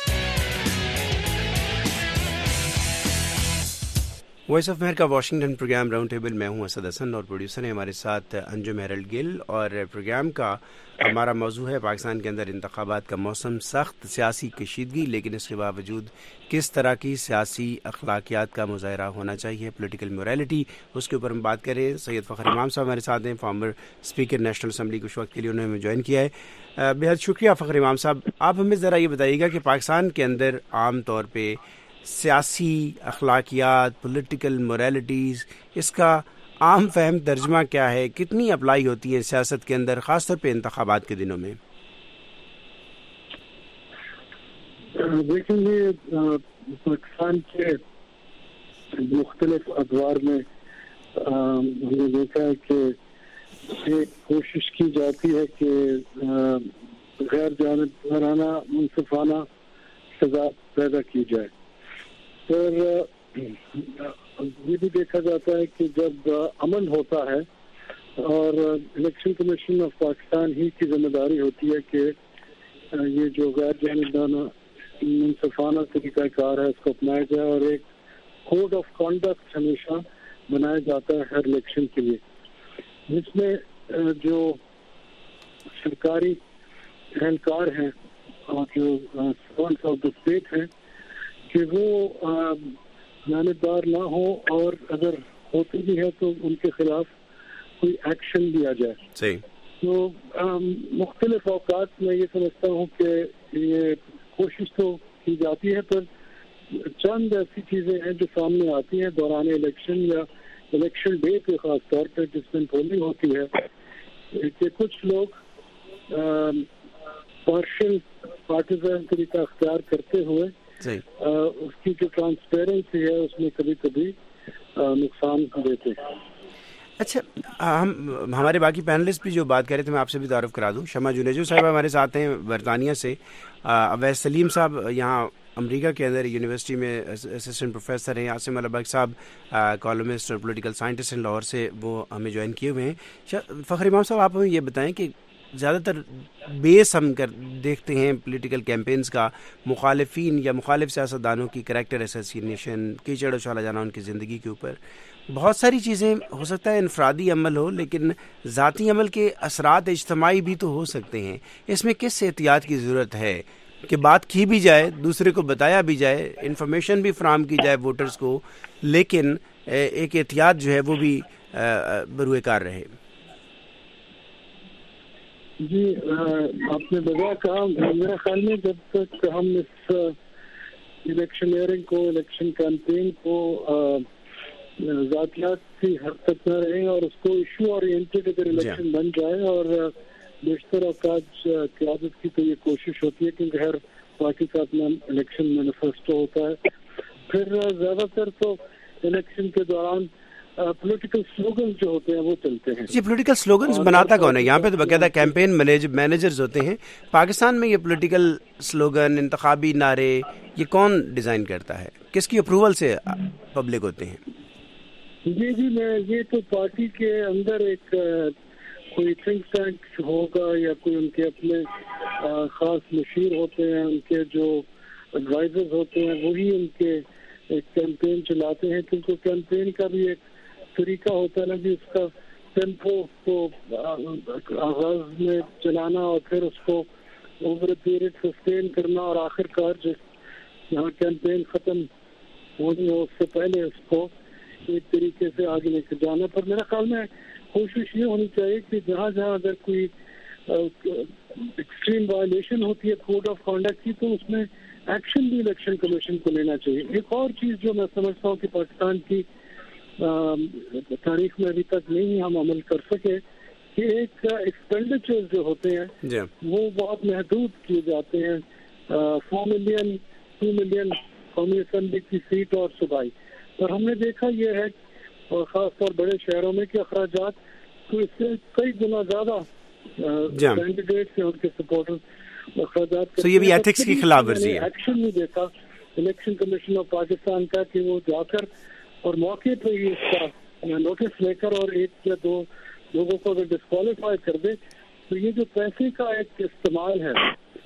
Voice of America Washington program round table, میں ہوں اسد حسن اور پروڈیوسر ہیں ہمارے ساتھ انجم ہیرلڈ گل, اور پروگرام کا ہمارا موضوع ہے پاکستان کے اندر انتخابات کا موسم, سخت سیاسی کشیدگی لیکن اس کے باوجود کس طرح کی سیاسی اخلاقیات کا مظاہرہ ہونا چاہیے, پولیٹیکل مورالٹی, اس کے اوپر ہم بات کریں. سید فخر امام صاحب ہمارے ساتھ ہیں, فارمر اسپیکر نیشنل اسمبلی, کچھ وقت کے لیے انہوں نے ہمیں جوائن کیا ہے. بہت شکریہ فخر امام صاحب. آپ ہمیں ذرا یہ بتائیے گا کہ پاکستان کے اندر عام طور پہ سیاسی اخلاقیات, پولیٹیکل مورالٹیز, اس کا عام فہم ترجمہ کیا ہے, کتنی اپلائی ہوتی ہیں سیاست کے اندر, خاص طور پہ انتخابات کے دنوں میں؟ دیکھیں گے پاکستان کے مختلف ادوار میں ہم نے دیکھا ہے کہ ایک کوشش کی جاتی ہے کہ غیر جانبدارانہ منصفانہ سزا پیدا کی جائے. اور یہ بھی دیکھا جاتا ہے کہ جب امن ہوتا ہے اور الیکشن کمیشن آف پاکستان ہی کی ذمہ داری ہوتی ہے کہ یہ جو غیر جانبدارانہ منصفانہ طریقہ کار ہے اس کو اپنایا جائے, اور ایک کوڈ آف کانڈکٹ ہمیشہ بنایا جاتا ہے ہر الیکشن کے لیے, جس میں جو سرکاری اہلکار ہیں اور جو سرونٹس آف دا اسٹیٹ ہیں کہ وہ جانبدار نہ ہو, اور اگر ہوتی بھی ہے تو ان کے خلاف کوئی ایکشن لیا جائے. صحیح. تو مختلف اوقات میں یہ سمجھتا ہوں کہ یہ کوشش تو کی جاتی ہے, پر چند ایسی چیزیں ہیں جو سامنے آتی ہیں دوران الیکشن یا الیکشن ڈے پہ خاص طور پہ جس میں پولنگ ہوتی ہے, کہ کچھ لوگ پارشل پارٹیزن طریقہ اختیار کرتے ہوئے اس کی جو ٹرانسپیرنسی ہے اس میں کبھی کبھی نقصان دیتے ہیں. اچھا, ہم ہمارے باقی پینلسٹ بھی جو بات کر رہے تھے میں آپ سے بھی تعارف کرا دوں. شمع جنیجو صاحب ہمارے ساتھ ہیں برطانیہ سے, اویس سلیم صاحب یہاں امریکہ کے اندر یونیورسٹی میں اسسٹنٹ پروفیسر ہیں, عاصم البگ صاحب کالمسٹ اور پولیٹیکل سائنٹسٹ ہیں لاہور سے, وہ ہمیں جوائن کیے ہوئے ہیں. فخر امام صاحب آپ ہمیں یہ بتائیں کہ زیادہ تر بیس ہم کر دیکھتے ہیں پولیٹیکل کیمپینز کا مخالفین یا مخالف سیاستدانوں کی کریکٹر اسیسینیشن, کیچڑ اچھالا جانا ان کی زندگی کے اوپر. بہت ساری چیزیں ہو سکتا ہے انفرادی عمل ہو, لیکن ذاتی عمل کے اثرات اجتماعی بھی تو ہو سکتے ہیں. اس میں کس احتیاط کی ضرورت ہے کہ بات کی بھی جائے, دوسرے کو بتایا بھی جائے, انفارمیشن بھی فراہم کی جائے ووٹرز کو, لیکن ایک احتیاط جو ہے وہ بھی بروئے کار رہے؟ جی آپ نے بجا کہا. میرا خیال میں جب تک ہم اس الیکشنئرنگ کو الیکشن کیمپین کو ذاتیات کی حد تک نہ رہیں اور اس کو ایشو اورینٹڈ اگر الیکشن بن جائے, اور بیشتر اوقات قیادت کی تو یہ کوشش ہوتی ہے کیونکہ ہر پارٹی کا اپنا الیکشن مینیفیسٹو ہوتا ہے, پھر زیادہ تر تو الیکشن کے دوران پولیٹیکل سلوگنز جو ہوتے ہیں وہ چلتے ہیں. جی پولیٹیکل سلوگنز بناتا کون ہے؟ یہاں پہ تو باقاعدہ کیمپین مینیجرز ہوتے ہیں. پاکستان میں یہ پولیٹیکل سلوگن, انتخابی نعرے, یہ کون ڈیزائن کرتا ہے؟ کس کی اپروول سے پبلک ہوتے ہیں؟ جی جی میں یہ تو پارٹی کے اندر ایک کوئی تھنک ٹینک ہوگا یا کوئی ان کے اپنے خاص مشیر ہوتے ہیں, ان کے جو ایڈوائزرز ہوتے ہیں وہی ان کے ایک کیمپین چلاتے ہیں, کیونکہ کیمپین کا بھی ایک طریقہ ہوتا ہے نا کہ اس کا ٹیمپو کو آغاز میں چلانا اور پھر اس کو اوور پیریڈ سسٹین کرنا, اور آخر کار جس یہاں کیمپین ختم ہونی ہو اس سے پہلے اس کو ایک طریقے سے آگے لے کے جانا. پر میرا خیال میں کوشش یہ ہونی چاہیے کہ جہاں جہاں اگر کوئی ایکسٹریم وائلیشن ہوتی ہے کوڈ آف کانڈکٹ کی تو اس میں ایکشن بھی الیکشن کمیشن کو لینا چاہیے. ایک اور چیز جو میں سمجھتا ہوں کہ پاکستان کی تاریخ میں ابھی تک نہیں ہم عمل کر سکے کہ ایک ایکسپینڈیچر جو ہوتے ہیں وہ بہت محدود کیے جاتے ہیں. فور ملین ٹو ملین قومی اسمبلی کی سیٹ اور صوبائی, اور ہم نے دیکھا یہ ہے اور خاص طور بڑے شہروں میں کہ اخراجات تو اس سے کئی گنا زیادہ کینڈیڈیٹس ہیں ان کے سپورٹر اخراجات. تو یہ بھی ایتھکس کی خلاف ورزی ہے. ایکشن نہیں دیکھا الیکشن کمیشن آف پاکستان کا کہ وہ جا کر اور موقع پہ ہی اس کا نوٹس لے کر اور ایک یا دو لوگوں کو اگر ڈسکوالیفائی کر دے تو یہ جو پیسے کا ایک استعمال ہے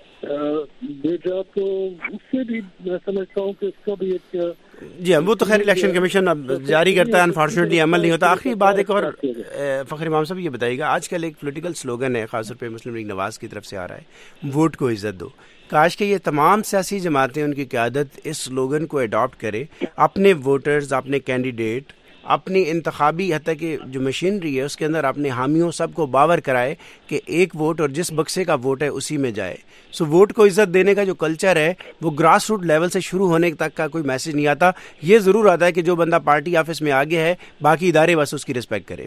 بیجا, تو اس سے بھی میں سمجھتا ہوں کہ اس کا بھی ایک جی وہ تو خیر الیکشن کمیشن اب جاری کرتا ہے, انفارچونیٹلی عمل نہیں ہوتا. آخری بات ایک اور فخر امام صاحب یہ بتائیے گا, آج کل ایک پولیٹیکل سلوگن ہے خاص طور پہ مسلم لیگ نواز کی طرف سے آ رہا ہے, ووٹ کو عزت دو. کاش کہ یہ تمام سیاسی جماعتیں ان کی قیادت اس سلوگن کو اڈاپٹ کرے, اپنے ووٹرز, اپنے کینڈیڈیٹ, اپنی انتخابی حتیٰ کہ جو مشینری ہے اس کے اندر اپنے حامیوں سب کو باور کرائے کہ ایک ووٹ اور جس بکسے کا ووٹ ہے اسی میں جائے. سو ووٹ کو عزت دینے کا جو کلچر ہے وہ گراس روٹ لیول سے شروع ہونے تک کا کوئی میسج نہیں آتا. یہ ضرور آتا ہے کہ جو بندہ پارٹی آفس میں آگے ہے باقی ادارے بس اس کی رسپیکٹ کریں.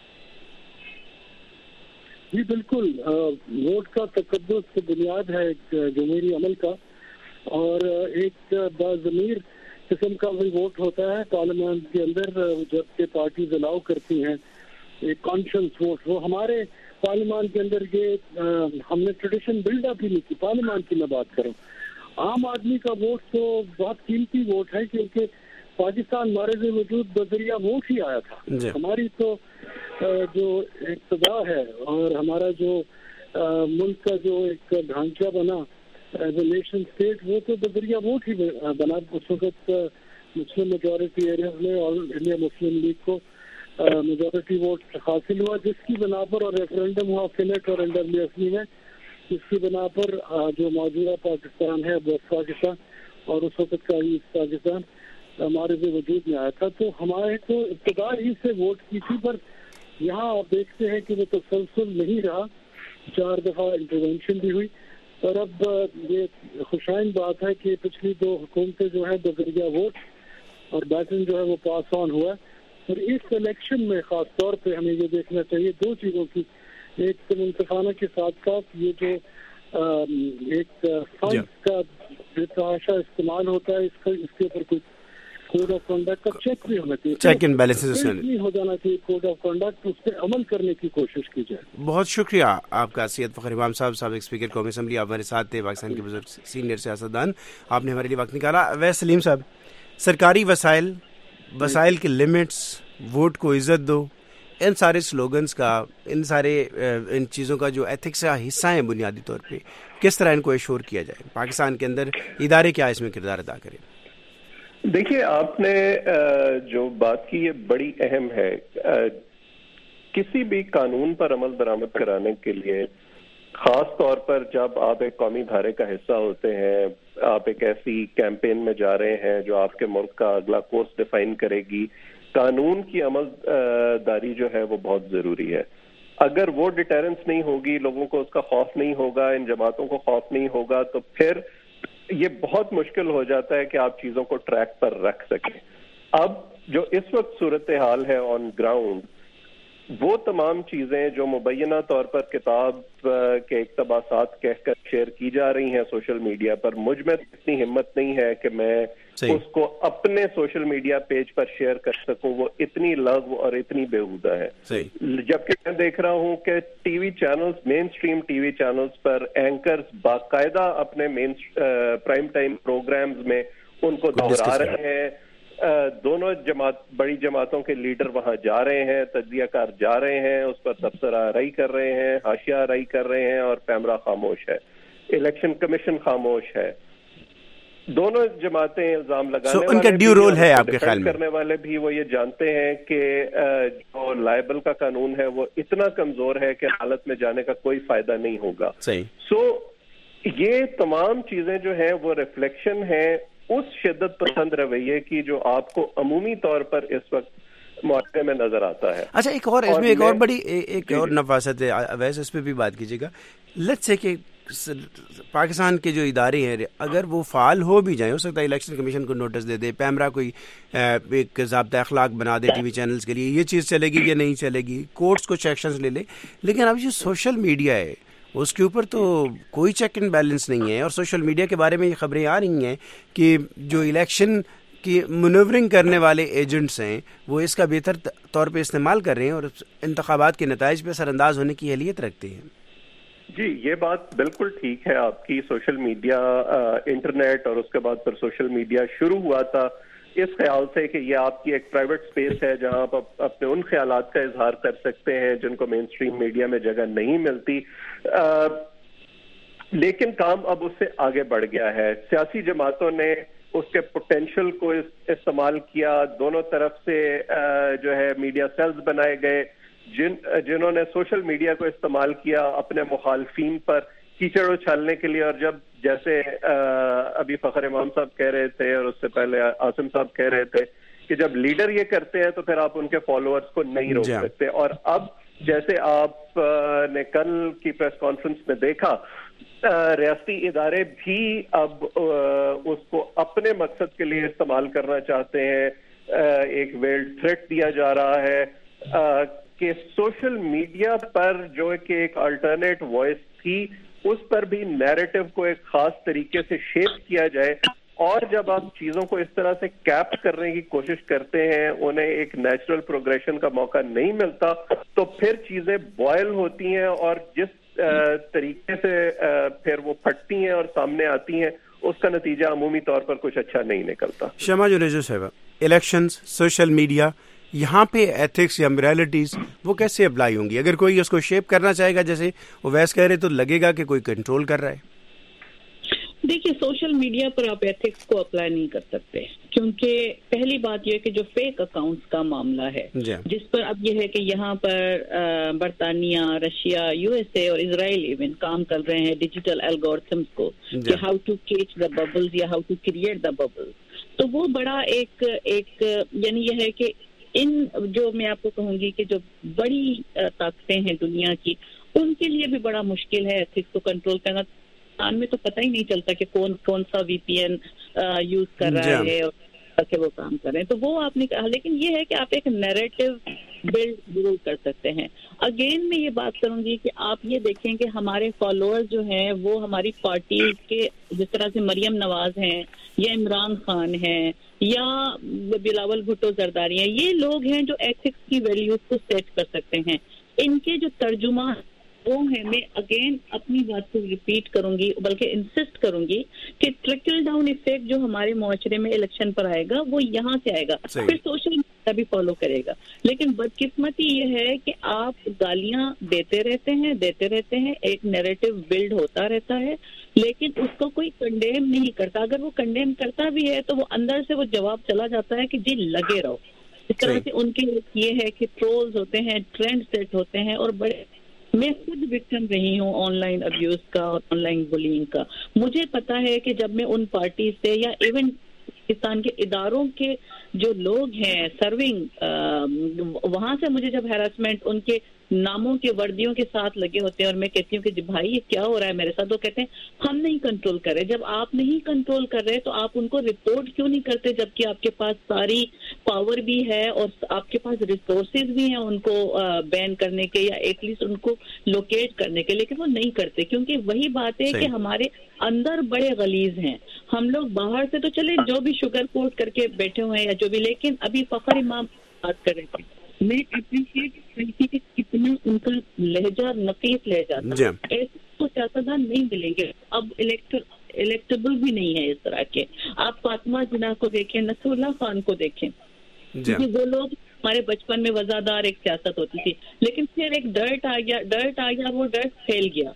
جی بالکل, ووٹ کا تقدس کی بنیاد ہے ایک جمہوری عمل کا, اور ایک باضمیر قسم کا بھی ووٹ ہوتا ہے پارلیمان کے اندر جب کہ پارٹیز الاؤ کرتی ہیں ایک کانشنس ووٹ. وہ ہمارے پارلیمان کے اندر یہ ہم نے ٹریڈیشن بلڈ اپ ہی نہیں کی. پارلیمان کی میں بات کروں, عام آدمی کا ووٹ تو بہت قیمتی ووٹ ہے کیونکہ پاکستان مارز وجود بذریعہ ووٹ ہی آیا تھا. ہماری تو جو اقتدا ہے اور ہمارا جو ملک کا جو ایک ڈھانچہ بنا ایز اے نیشن اسٹیٹ وہ تو بذریعہ ووٹ ہی بنا. اس وقت مسلم میجورٹی ایریاز میں آل انڈیا مسلم لیگ کو میجورٹی ووٹ حاصل ہوا جس کی بنا پر, اور ریفرینڈم ہوا سینٹ اور این ڈبلیو ایس ای میں جس کی بنا پر جو موجودہ پاکستان ہے ویسٹ پاکستان اور اس وقت کا ایسٹ پاکستان ہمارے سے وجود میں آیا تھا. تو ہمارے تو ابتدا ہی سے ووٹ کی تھی, پر یہاں آپ دیکھتے ہیں کہ وہ تسلسل نہیں رہا, چار دفعہ انٹروینشن بھی ہوئی, اور اب یہ خوشائن بات ہے کہ پچھلی دو حکومتیں جو ہیں بذریعہ ووٹ اور بیٹن جو ہے وہ پاس آن ہوا ہے. اور اس الیکشن میں خاص طور پہ ہمیں یہ دیکھنا چاہیے دو چیزوں کی, ایک تو منصفانہ کے ساتھ ساتھ یہ جو ایک فنڈ کا بتحاشا استعمال ہوتا ہے اس کا اس کے اوپر کچھ کوڈ آف کنڈکٹ کا چیک بھی ہونا چاہیے, چیک اینڈ بیلنس نہیں ہو جانا چاہیے کوڈ آف کنڈکٹ, اس پہ عمل کرنے کی کوشش کی جائے. بہت شکریہ آپ کا سید فخر امام صاحب, سابق اسپیکر قومی اسمبلی, آپ ہمارے ساتھ تھے, پاکستان کے بزرگ سینئر سیاستدان, آپ نے ہمارے لیے وقت نکالا. ویس سلیم صاحب, سرکاری وسائل وسائل کے لمٹس, ووٹ کو عزت دو, ان سارے سلوگنز کا, ان سارے ان چیزوں کا جو ایتھکس کا حصہ ہیں بنیادی طور پہ, کس طرح ان کو ایشور کیا جائے پاکستان کے اندر, ادارے کیا اس میں کردار ادا کریں؟ دیکھیے آپ نے جو بات کی یہ بڑی اہم ہے. کسی بھی قانون پر عمل درآمد کرانے کے لیے خاص طور پر جب آپ ایک قومی دھارے کا حصہ ہوتے ہیں, آپ ایک ایسی کیمپین میں جا رہے ہیں جو آپ کے ملک کا اگلا کورس ڈیفائن کرے گی, قانون کی عمل داری جو ہے وہ بہت ضروری ہے. اگر وہ ڈیٹرنس نہیں ہوگی, لوگوں کو اس کا خوف نہیں ہوگا, ان جماعتوں کو خوف نہیں ہوگا, تو پھر یہ بہت مشکل ہو جاتا ہے کہ آپ چیزوں کو ٹریک پر رکھ سکیں. اب جو اس وقت صورتحال ہے آن گراؤنڈ, وہ تمام چیزیں جو مبینہ طور پر کتاب کے اقتباسات کہہ کر شیئر کی جا رہی ہیں سوشل میڈیا پر, مجھ میں اتنی ہمت نہیں ہے کہ میں اس کو اپنے سوشل میڈیا پیج پر شیئر کر سکوں. وہ اتنی لغو اور اتنی بیہودہ ہے. جبکہ میں دیکھ رہا ہوں کہ T V channels, mainstream T V channels پر اینکرز باقاعدہ اپنے مین پرائم ٹائم پروگرامز میں ان کو دہرا رہے ہیں. دونوں جماعت بڑی جماعتوں کے لیڈر وہاں جا رہے ہیں, تجزیہ کار جا رہے ہیں, اس پر تبصرہ آرائی کر رہے ہیں, حاشیہ آرائی کر رہے ہیں, اور پیمرا خاموش ہے, الیکشن کمیشن خاموش ہے. دونوں جماعتیں الزام لگانے so, ان کا ڈیو رول ہے آپ کے خیال میں؟ کرنے والے بھی وہ یہ جانتے ہیں کہ جو لائبل کا قانون ہے وہ اتنا کمزور ہے کہ عدالت میں جانے کا کوئی فائدہ نہیں ہوگا. صحیح. سو یہ تمام چیزیں جو ہیں وہ ریفلیکشن ہے اس شدت پسند رویے کی جو آپ کو عمومی طور پر اس وقت معاشرے میں نظر آتا ہے. اچھا, ایک اور اس میں ایک اور بڑی ایک اور نفاست ہے, ویسے اس پہ بھی بات کیجیے گا. لیٹس سے کہ پاکستان کے جو ادارے ہیں اگر وہ فعال ہو بھی جائیں, ہو سکتا ہے الیکشن کمیشن کو نوٹس دے دے, پیمرا کوئی ایک ضابطہ اخلاق بنا دے ٹی وی چینلز کے لیے, یہ چیز چلے گی یا نہیں چلے گی, کورٹس کچھ ایکشنز لے لے. لیکن اب یہ سوشل میڈیا ہے, اس کے اوپر تو کوئی چیک اینڈ بیلنس نہیں ہے. اور سوشل میڈیا کے بارے میں یہ خبریں آ رہی ہیں کہ جو الیکشن کی منورنگ کرنے والے ایجنٹس ہیں وہ اس کا بہتر طور پہ استعمال کر رہے ہیں اور انتخابات کے نتائج پہ اثر انداز ہونے کی اہلیت رکھتے ہیں. جی, یہ بات بالکل ٹھیک ہے آپ کی. سوشل میڈیا, انٹرنیٹ اور اس کے بعد پھر سوشل میڈیا شروع ہوا تھا اس خیال سے کہ یہ آپ کی ایک پرائیویٹ سپیس ہے جہاں آپ اپنے ان خیالات کا اظہار کر سکتے ہیں جن کو مین اسٹریم میڈیا میں جگہ نہیں ملتی. لیکن کام اب اس سے آگے بڑھ گیا ہے. سیاسی جماعتوں نے اس کے پوٹینشل کو استعمال کیا, دونوں طرف سے جو ہے میڈیا سیلز بنائے گئے جن جنہوں نے سوشل میڈیا کو استعمال کیا اپنے مخالفین پر کیچڑ اچھالنے کے لیے. اور جب جیسے ابھی فخر امام صاحب کہہ رہے تھے اور اس سے پہلے عاصم صاحب کہہ رہے تھے کہ جب لیڈر یہ کرتے ہیں تو پھر آپ ان کے فالوورز کو نہیں روک سکتے. اور اب جیسے آپ نے کل کی پریس کانفرنس میں دیکھا, ریاستی ادارے بھی اب اس کو اپنے مقصد کے لیے استعمال کرنا چاہتے ہیں. ایک ویلڈ تھریٹ دیا جا رہا ہے کہ سوشل میڈیا پر جو کہ ایک الٹرنیٹ وائس تھی اس پر بھی نیریٹو کو ایک خاص طریقے سے شیپ کیا جائے. اور جب آپ چیزوں کو اس طرح سے کیپ کرنے کی کوشش کرتے ہیں, انہیں ایک نیچرل پروگریشن کا موقع نہیں ملتا, تو پھر چیزیں بوائل ہوتی ہیں اور جس طریقے سے پھر وہ پھٹتی ہیں اور سامنے آتی ہیں اس کا نتیجہ عمومی طور پر کچھ اچھا نہیں نکلتا. شمع جنیجو صاحبہ, الیکشنز, سوشل میڈیا, یہاں پہ ایتھکس یا مورالٹیز وہ کیسے اپلائی ہوں گی؟ اگر کوئی اس کو شیپ کرنا چاہے گا جیسے اویس کہہ رہے تو لگے گا کہ کوئی کنٹرول کر رہا ہے. دیکھیے, سوشل میڈیا پر آپ ایتھکس کو اپلائی نہیں کر سکتے کیونکہ پہلی بات یہ کہ جو فیک اکاؤنٹس کا معاملہ ہے جس پر اب یہ ہے کہ یہاں پر برطانیہ, رشیا, یو ایس اے اور اسرائیل ایون کام کر رہے ہیں ڈیجیٹل الگورتھمس کو کہ how to catch the bubbles یا how to create the bubbles. تو وہ بڑا ایک ایک یعنی یہ ہے کہ ان جو میں آپ کو کہوں گی کہ جو بڑی طاقتیں ہیں دنیا کی ان کے لیے بھی بڑا مشکل ہے ایتھکس کو کنٹرول کرنا. میں تو پتہ ہی نہیں چلتا کہ کون کون سا وی پی این یوز کر رہا ہے اور کہ وہ کام کر رہے ہیں. تو وہ آپ نے کہا, لیکن یہ ہے کہ آپ ایک نیریٹو بلڈ ضرور کر سکتے ہیں. اگین میں یہ بات کروں گی کہ آپ یہ دیکھیں کہ ہمارے فالوور جو ہیں وہ ہماری پارٹی کے جس طرح سے مریم نواز ہیں یا عمران خان ہیں یا بلاول بھٹو زرداری ہیں, یہ لوگ ہیں جو ایتھکس کی ویلیوز کو سیٹ کر سکتے ہیں. ان کے جو ترجمہ وہ ہے, میں اگین اپنی بات کو ریپیٹ کروں گی بلکہ انسسٹ کروں گی کہ ٹرکل ڈاؤن ایفیکٹ جو ہمارے معاشرے میں الیکشن پر آئے گا وہ یہاں سے آئے گا, پھر سوشل میڈیا بھی فالو کرے گا. لیکن بدقسمتی یہ ہے کہ آپ گالیاں دیتے رہتے ہیں دیتے رہتے ہیں ایک نیریٹو بلڈ ہوتا رہتا ہے لیکن اس کو کوئی کنڈیم نہیں کرتا. اگر وہ کنڈیم کرتا بھی ہے تو وہ اندر سے وہ جواب چلا جاتا ہے کہ جی لگے رہو. اس طرح سے ان کے یہ ہے کہ ٹرولز ہوتے ہیں, ٹرینڈ سیٹ ہوتے ہیں. اور بڑے میں خود وکٹم رہی ہوں آن لائن ابیوز کا اور آن لائن بلینگ کا. مجھے پتا ہے کہ جب میں ان پارٹی سے یا ایون پاکستان کے اداروں کے جو لوگ ہیں سرونگ وہاں سے مجھے جب ہیراسمنٹ ان کے नामों के वर्दियों के साथ लगे होते हैं, और मैं कहती हूँ कि भाई ये क्या हो रहा है मेरे साथ, तो कहते हैं हम नहीं कंट्रोल कर रहे। जब आप नहीं कंट्रोल कर रहे तो आप उनको रिपोर्ट क्यों नहीं करते, जबकि आपके पास सारी पावर भी है और आपके पास रिसोर्सेज भी हैं उनको बैन करने के या एटलीस्ट उनको लोकेट करने के, लेकिन वो नहीं करते, क्योंकि वही बात है कि हमारे अंदर बड़े गलीज हैं। हम लोग बाहर से तो चले जो भी शुगर कोट करके बैठे हुए हैं या जो भी, लेकिन अभी फखर इमाम बात कर रहे थे, मैं अप्रिशिएट करती कि कितना उनका लहजा नफीस लहजा था। ऐसे तो सियासतदान नहीं मिलेंगे अब, इलेक्टर इलेक्टेबल भी नहीं है इस तरह के। आप फातिमा जिन्ना को देखें, नसरुल्लाह खान को देखें, क्योंकि वो लोग हमारे बचपन में वजादार एक सियासत होती थी, लेकिन फिर एक डर्ट आ गया, डर्ट आ गया वो डर्ट फैल गया।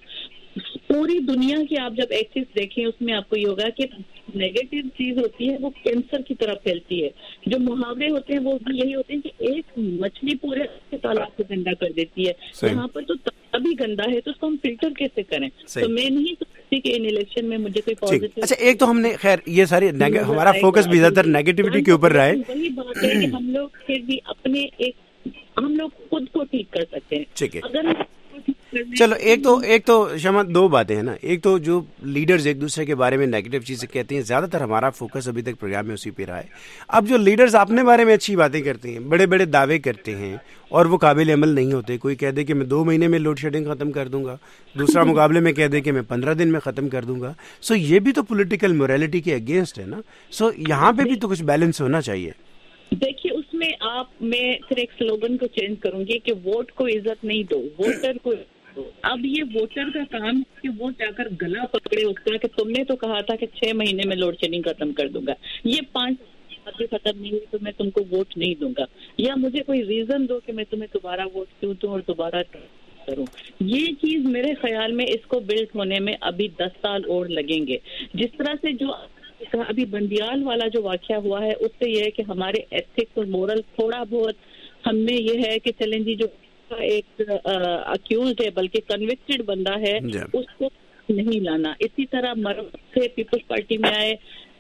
पूरी दुनिया की आप जब एक्सिस देखें उसमें आपको ये होगा कि नेगेटिव चीज होती है वो कैंसर की तरह फैलती है। जो मुहावरे होते हैं वो भी यही होते हैं कि एक मछली पूरे तालाब को गंदा कर देती है, यहाँ पर तो अभी गंदा है तो उसको हम फिल्टर कैसे करें। तो मैं नहीं सोचती कि इन इलेक्शन में मुझे कोई पॉजिटिव। अच्छा, एक तो हमने खैर ये सारी हमारा फोकस भी ज्यादातर नेगेटिविटी के ऊपर रहा है। वही बात है कि हम लोग फिर भी अपने एक हम लोग खुद को ठीक कर सकते हैं। ठीक है, अगर चलो एक तो एक तो शमा दो बातें हैं ना। एक तो जो लीडर्स एक दूसरे के बारे में नेगेटिव चीजें कहते हैं, ज्यादातर हमारा फोकस अभी तक प्रोग्राम में उसी पे रहा है। अब जो लीडर्स अपने बारे में अच्छी बातें करते हैं, बड़े बड़े दावे करते हैं और वो काबिल अमल नहीं होते। कोई कह दे कि मैं दो महीने में लोड शेडिंग खत्म कर दूंगा, दूसरा मुकाबले में कह दे कि मैं पंद्रह दिन में खत्म कर दूंगा। सो ये भी तो पॉलिटिकल मोरालिटी के अगेंस्ट है ना। सो यहाँ पे भी तो कुछ बैलेंस होना चाहिए। देखिए उसमें आप, मैं फिर एक स्लोगन को चेंज करूंगी कि वोट को इज्जत नहीं दो, वोटर को। अब ये वोटर का काम कि वो जाकर गला पकड़े उसका कि तुमने तो कहा था कि छह महीने में लोड शेडिंग खत्म कर दूंगा, ये पांच भी खत्म नहीं हुई तो मैं तुमको वोट नहीं दूंगा, या मुझे कोई रीजन दो कि मैं तुम्हें दोबारा वोट क्यों दूं और दोबारा करूं। ये चीज मेरे ख्याल में इसको बिल्ड होने में अभी दस साल और लगेंगे। जिस तरह से जो अभी बंदियाल वाला जो वाकया हुआ है उससे ये है कि हमारे एथिक्स और मोरल थोड़ा बहुत हमें ये है कि चलें जी, जो एक अक्यूज्ड है बल्कि कन्विक्टेड बंदा है उसको नहीं लाना। इसी तरह मर्द से पीपल्स पार्टी में आए,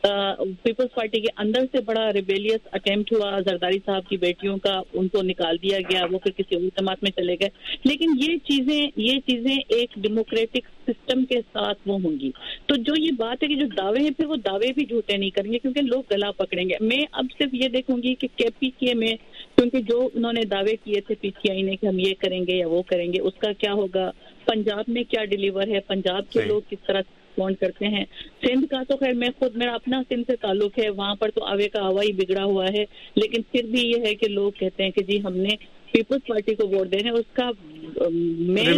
पीपल्स पार्टी के अंदर से बड़ा रिबेलियस अटेम्प्ट हुआ जरदारी साहब की बेटियों का, उनको निकाल दिया गया, वो फिर किसी और जमात में चले गए। लेकिन ये चीजें ये चीजें एक डेमोक्रेटिक सिस्टम के साथ वो होंगी। तो जो ये बात है कि जो दावे हैं फिर वो दावे भी झूठे नहीं करेंगे क्योंकि लोग गला पकड़ेंगे। मैं अब सिर्फ ये देखूंगी कि केपीके में, क्योंकि जो उन्होंने दावे किए थे पीटीआई ने कि हम ये करेंगे या वो करेंगे, उसका क्या होगा। पंजाब में क्या डिलीवर है, पंजाब के लोग किस तरह रिस्पॉन्ड करते हैं। सिंध का तो खैर मैं खुद, मेरा अपना सिंध से ताल्लुक है, वहाँ पर तो आवे का हवा ही बिगड़ा हुआ है, लेकिन फिर भी ये है कि लोग कहते हैं कि जी हमने पीपल्स पार्टी को वोट देने। उसका मेन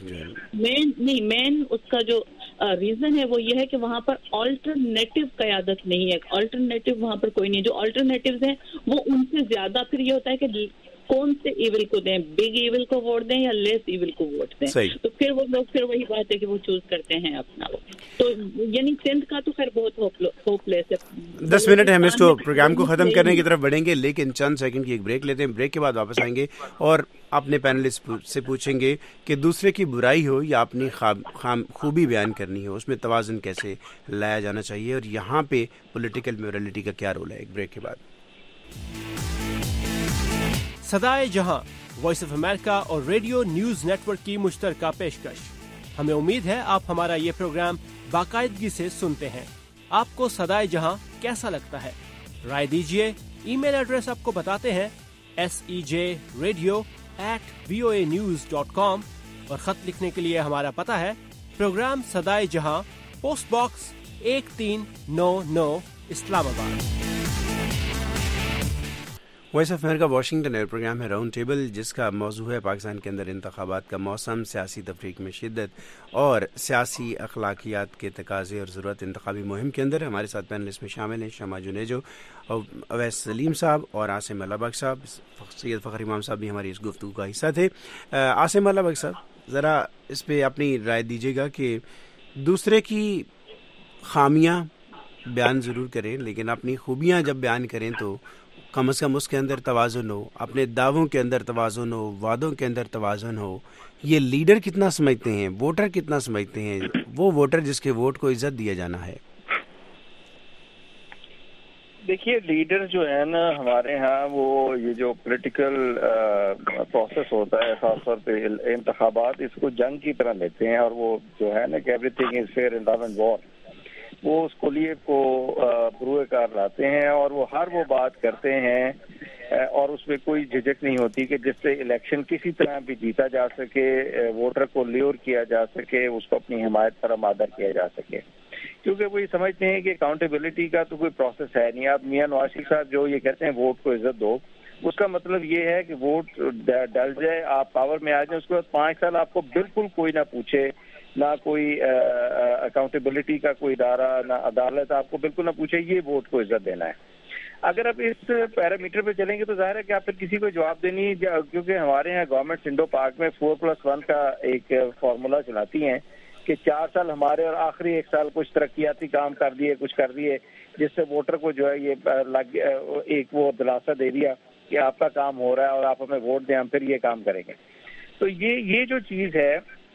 मेन नहीं मेन उसका जो रीजन है वो ये है कि वहाँ पर ऑल्टरनेटिव क़यादत नहीं है। ऑल्टरनेटिव वहाँ पर कोई नहीं। जो ऑल्टरनेटिव्स हैं वो उनसे ज्यादा फिर ये होता है कि कौन से इविल को दें, बिग इविल को वोट दें या लेस इविल को वोट दें। तो फिर वो लोग फिर वही बात है कि वो चूज करते हैं अपना वो। तो यानी सिंध का तो खैर बहुत होपलेस है। दस मिनट हम इसको प्रोग्राम को खत्म करने की तरफ बढ़ेंगे, लेकिन चंद सेकंड की एक ब्रेक लेते हैं। ब्रेक के बाद वापस आएंगे और अपने पैनलिस्ट से पूछेंगे कि दूसरे की बुराई हो या अपनी खूबी बयान करनी हो, उसमें तवाज़ुन कैसे लाया जाना चाहिए और यहाँ पे पॉलिटिकल मोरालिटी का क्या रोल है। एक ब्रेक के बाद सदाए जहां, वॉइस ऑफ अमेरिका और रेडियो न्यूज नेटवर्क की मुश्तरका पेशकश। हमें उम्मीद है आप हमारा ये प्रोग्राम बाकायदगी से सुनते हैं। आपको सदाए जहां कैसा लगता है? राय दीजिए। ईमेल एड्रेस आपको बताते हैं, S E J radio at V O A news dot com, और खत लिखने के लिए हमारा पता है प्रोग्राम सदाए जहां, पोस्ट बॉक्स एक तीन नौ नौ, Islamabad. Voice of America Washington air program है राउंड टेबल, जिसका मौजू है पाकिस्तान के अंदर इंतखाबात का मौसम, सियासी तफरीक में शिद्दत और सियासी अखलाकियात के तकाजे और ज़रूरत इंतखाबी मुहिम के अंदर। हमारे साथ पैनलिस्ट में शामिल हैं शमा जुनेजो, अवैस सलीम साहब और आसिम अल्लाबग साहब। सैयद फ़खर इमाम साहब भी हमारी इस गुफ्तगू का हिस्सा थे। आसिम अल्लाबग साहब, ज़रा इस पर अपनी राय दीजिएगा कि दूसरे की खामियाँ बयान ज़रूर करें, लेकिन अपनी खूबियाँ जब बयान करें तो कम अज़ कम उसके अंदर तवाज़ुन हो, अपने दावों के अंदर तवाज़ुन हो, वादों के अंदर तवाज़ुन हो। ये लीडर कितना समझते हैं, वोटर कितना समझते हैं, वो वोटर जिसके वोट को इज्जत दिया जाना है। دیکھیے لیڈر جو ہے نا ہمارے ہاں وہ یہ جو پولیٹیکل پروسیس ہوتا ہے خاص طور پہ انتخابات اس کو جنگ کی طرح لیتے ہیں اور وہ جو ہے نا کہ everything is fair in love and war وہ اس کلیے کو بروئے کار لاتے ہیں اور وہ ہر وہ بات کرتے ہیں اور اس میں کوئی جھجک نہیں ہوتی کہ جس سے الیکشن کسی طرح بھی جیتا جا سکے, ووٹر کو لیور کیا جا سکے, اس کو اپنی حمایت پر آمادہ کیا جا سکے, کیونکہ وہ یہ سمجھتے ہیں کہ اکاؤنٹیبلٹی کا تو کوئی پروسیس ہے نہیں. آپ میاں نواز شریف صاحب جو یہ کہتے ہیں ووٹ کو عزت دو, اس کا مطلب یہ ہے کہ ووٹ ڈل جائے, آپ پاور میں آ جائیں, اس کے بعد پانچ سال آپ کو بالکل کوئی نہ پوچھے, نہ کوئی اکاؤنٹیبلٹی کا کوئی ادارہ, نہ عدالت آپ کو بالکل نہ پوچھے, یہ ووٹ کو عزت دینا ہے. اگر آپ اس پیرامیٹر پہ چلیں گے تو ظاہر ہے کہ آپ پھر کسی کو جواب دینی, کیونکہ ہمارے یہاں گورنمنٹ انڈو پاک میں فور پلس ون کا ایک فارمولا چلاتی ہیں کہ چار سال ہمارے اور آخری ایک سال کچھ ترقیاتی کام کر دیے, کچھ کر دیے, جس سے ووٹر کو جو ہے یہ لگ ایک وہ دلاسا دے دیا کہ آپ کا کام ہو رہا ہے اور آپ ہمیں ووٹ دیں, ہم پھر یہ کام کریں گے. تو یہ یہ جو چیز ہے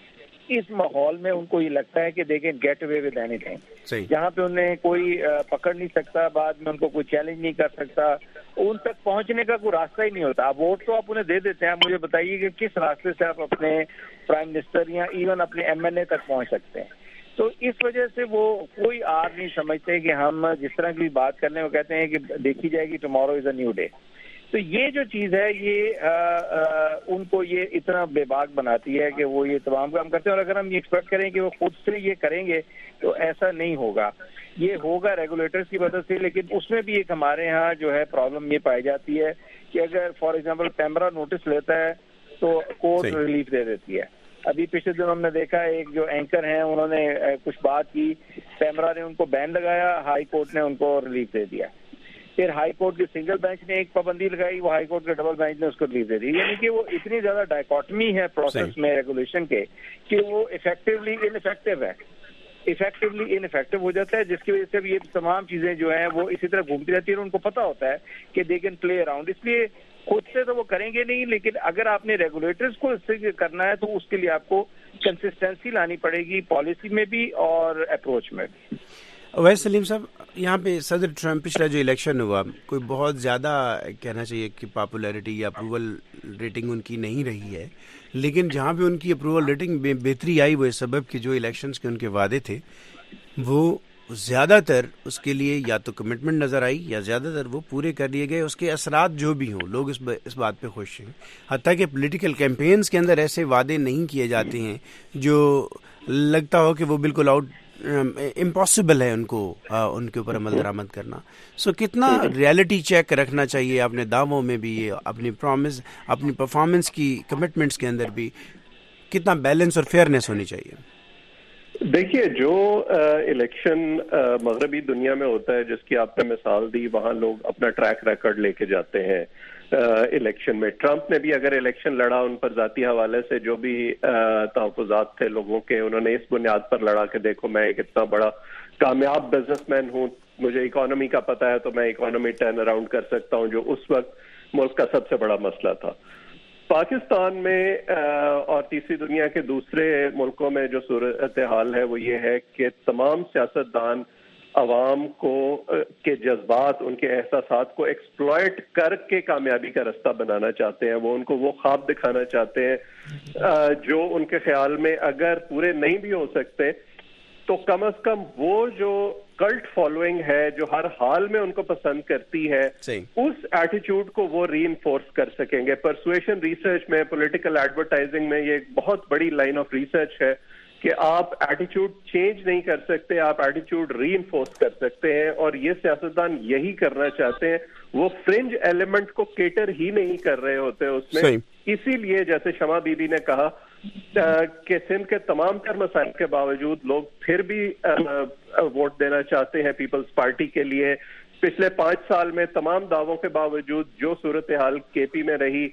اس ماحول میں ان کو یہ لگتا ہے کہ دیکھیں get away with anything, جہاں پہ انہیں کوئی پکڑ نہیں سکتا, بعد میں ان کو کوئی چیلنج نہیں کر سکتا, ان تک پہنچنے کا کوئی راستہ ہی نہیں ہوتا. ووٹ تو آپ انہیں دے دیتے ہیں, مجھے بتائیے کہ کس راستے سے آپ اپنے پرائم منسٹر یا ایون اپنے ایم ایل اے تک پہنچ سکتے ہیں. تو اس وجہ سے وہ کوئی آر نہیں سمجھتے کہ ہم جس طرح کی بات کر لیں, وہ کہتے ہیں کہ دیکھی جائے گی tomorrow is a new day. تو یہ جو چیز ہے یہ آ, آ, ان کو یہ اتنا بے باک بناتی ہے کہ وہ یہ تمام کام کرتے ہیں, اور اگر ہم یہ ایکسپیکٹ کریں کہ وہ خود سے یہ کریں گے تو ایسا نہیں ہوگا. یہ ہوگا ریگولیٹرز کی مدد سے, لیکن اس میں بھی ایک ہمارے ہاں جو ہے پرابلم یہ پائی جاتی ہے کہ اگر فار ایگزامپل پیمرا نوٹس لیتا ہے تو کورٹ ریلیف دے دیتی ہے. ابھی پچھلے دن ہم نے دیکھا ایک جو اینکر ہیں انہوں نے کچھ بات کی, پیمرا نے ان کو بین لگایا, ہائی کورٹ نے ان کو ریلیف دے دیا. پھر ہائی کورٹ کے سنگل بینچ نے ایک پابندی لگائی, وہ ہائی کورٹ کے ڈبل بینچ نے اس کو ریلیف دے دی. یعنی کہ وہ اتنی زیادہ ڈائیکاٹمی ہے پروسیس میں ریگولیشن کے کہ وہ افیکٹولی ان افیکٹو ہے, افیکٹولی ان افیکٹو ہو جاتا ہے, جس کی وجہ سے یہ تمام چیزیں جو ہیں وہ اسی طرح گھومتی رہتی ہیں. اور ان کو پتا ہوتا ہے کہ دے کین پلے اراؤنڈ, اس لیے خود سے تو وہ کریں گے نہیں, لیکن اگر آپ نے ریگولیٹرز کو اس سے کرنا ہے تو اس کے لیے آپ کو کنسسٹنسی لانی پڑے گی, پالیسی میں بھی اور اپروچ میں بھی. ویس سلیم صاحب, یہاں پہ صدر ٹرمپ پچھلا جو الیکشن ہوا کوئی بہت زیادہ کہنا چاہیے کہ پاپولیرٹی یا اپروول ریٹنگ ان کی نہیں رہی ہے, لیکن جہاں پہ ان کی اپروول ریٹنگ بہتری آئی وہ اس سبب کہ جو الیکشنز کے ان کے وعدے تھے وہ زیادہ تر اس کے لیے یا تو کمٹمنٹ نظر آئی یا زیادہ تر وہ پورے کر لیے گئے. اس کے اثرات جو بھی ہوں لوگ اس اس بات پہ خوش ہیں, حتیٰ کہ پولیٹیکل کیمپینز کے اندر ایسے وعدے نہیں کیے جاتے ہیں جو لگتا ہو کہ وہ بالکل آؤٹ امپاسبل ہے ان کو ان کے اوپر عمل درآمد کرنا. سو so, کتنا ریالٹی چیک رکھنا چاہیے اپنے دعووں میں بھی, اپنی پرومس, اپنی پرفارمنس کی کمٹمنٹس کے اندر بھی کتنا بیلنس اور فیئرنیس ہونی چاہیے؟ دیکھیے جو الیکشن مغربی دنیا میں ہوتا ہے جس کی آپ نے مثال دی, وہاں لوگ اپنا ٹریک ریکارڈ لے کے جاتے ہیں الیکشن میں. ٹرمپ نے بھی اگر الیکشن لڑا, ان پر ذاتی حوالے سے جو بھی تحفظات تھے لوگوں کے, انہوں نے اس بنیاد پر لڑا کہ دیکھو میں ایک اتنا بڑا کامیاب بزنس مین ہوں, مجھے اکانومی کا پتہ ہے, تو میں اکانومی ٹرن اراؤنڈ کر سکتا ہوں, جو اس وقت ملک کا سب سے بڑا مسئلہ تھا. پاکستان میں اور تیسری دنیا کے دوسرے ملکوں میں جو صورتحال ہے وہ یہ ہے کہ تمام سیاستدان عوام کو کے جذبات, ان کے احساسات کو ایکسپلائٹ کر کے کامیابی کا رستہ بنانا چاہتے ہیں. وہ ان کو وہ خواب دکھانا چاہتے ہیں جو ان کے خیال میں اگر پورے نہیں بھی ہو سکتے تو کم از کم وہ جو کلٹ فالوئنگ ہے جو ہر حال میں ان کو پسند کرتی ہے, اس ایٹیچیوڈ کو وہ ری انفورس کر سکیں گے. پرسویشن ریسرچ میں, پولیٹیکل ایڈورٹائزنگ میں یہ ایک بہت بڑی لائن آف ریسرچ ہے کہ آپ ایٹیچیوڈ چینج نہیں کر سکتے, آپ ایٹیچیوڈ ری انفورس کر سکتے ہیں, اور یہ سیاستدان یہی کرنا چاہتے ہیں. وہ فرنج ایلیمنٹ کو کیٹر ہی نہیں کر رہے ہوتے اس میں. اسی لیے جیسے شمع بی بی نے کہا کہ سندھ کے تمام تر مسائل کے باوجود لوگ پھر بھی ووٹ دینا چاہتے ہیں پیپلز پارٹی کے لیے. پچھلے پانچ سال میں تمام دعووں کے باوجود جو صورتحال کے پی میں رہی,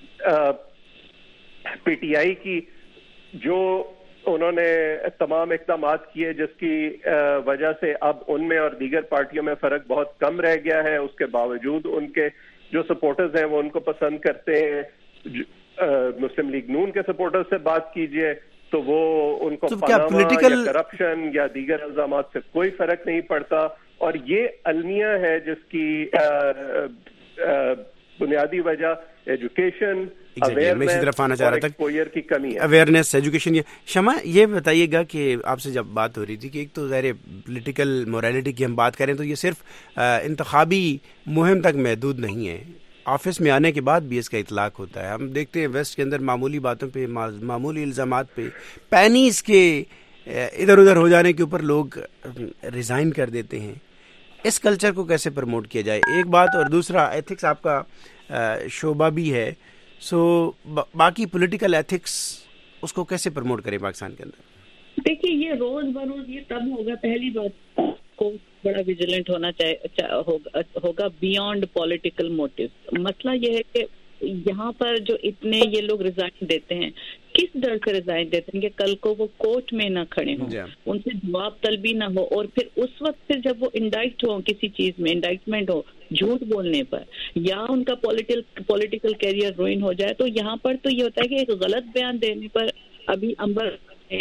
پی ٹی آئی کی جو انہوں نے تمام اقدامات کیے جس کی وجہ سے اب ان میں اور دیگر پارٹیوں میں فرق بہت کم رہ گیا ہے, اس کے باوجود ان کے جو سپورٹرز ہیں وہ ان کو پسند کرتے ہیں. مسلم لیگ نون کے سپورٹر سے بات کیجئے تو وہ ان کو پاناما یا کرپشن یا دیگر الزامات سے کوئی فرق نہیں پڑتا, اور یہ المیہ ہے جس کی بنیادی وجہ ایجوکیشن میں اسی طرف آنا چاہ رہا تھا کی کمی ہے, اویئرنیس, ایجوکیشن. شمع یہ بتائیے گا کہ آپ سے جب بات ہو رہی تھی کہ ایک تو ظاہر پولیٹیکل موریلٹی کی ہم بات کریں تو یہ صرف انتخابی مہم تک محدود نہیں ہے, آفس میں آنے کے بعد بھی اس کا اطلاق ہوتا ہے. ہم دیکھتے ہیں ویسٹ کے اندر معمولی باتوں پہ, معمولی الزامات پہ, پینیز کے ادھر ادھر ہو جانے کے اوپر لوگ ریزائن کر دیتے ہیں. اس کلچر کو کیسے پروموٹ کیا جائے, ایک بات, اور دوسرا ایتھکس آپ کا شعبہ بھی ہے, سو باقی پولیٹیکل ایتھکس اس کو کیسے پروموٹ کریں پاکستان کے اندر؟ دیکھیے یہ روز بروز یہ تب ہوگا, پہلی بات کو بڑا ویجیلنٹ ہونا چاہیے ہوگا بیونڈ پولیٹیکل موٹیو. مسئلہ یہ ہے کہ یہاں پر جو اتنے یہ لوگ ریزائن دیتے ہیں, کس ڈر سے ریزائن دیتے ہیں کہ کل کو وہ کورٹ میں نہ کھڑے ہوں, ان سے جواب طلبی نہ ہو, اور پھر اس وقت پھر جب وہ انڈائٹ ہو کسی چیز میں, انڈائٹمنٹ ہو جھوٹ بولنے پر, یا ان کا پولیٹیکل پولیٹیکل کیریئر روئن ہو جائے, تو یہاں پر تو یہ ہوتا ہے کہ ایک غلط بیان دینے پر ابھی امبر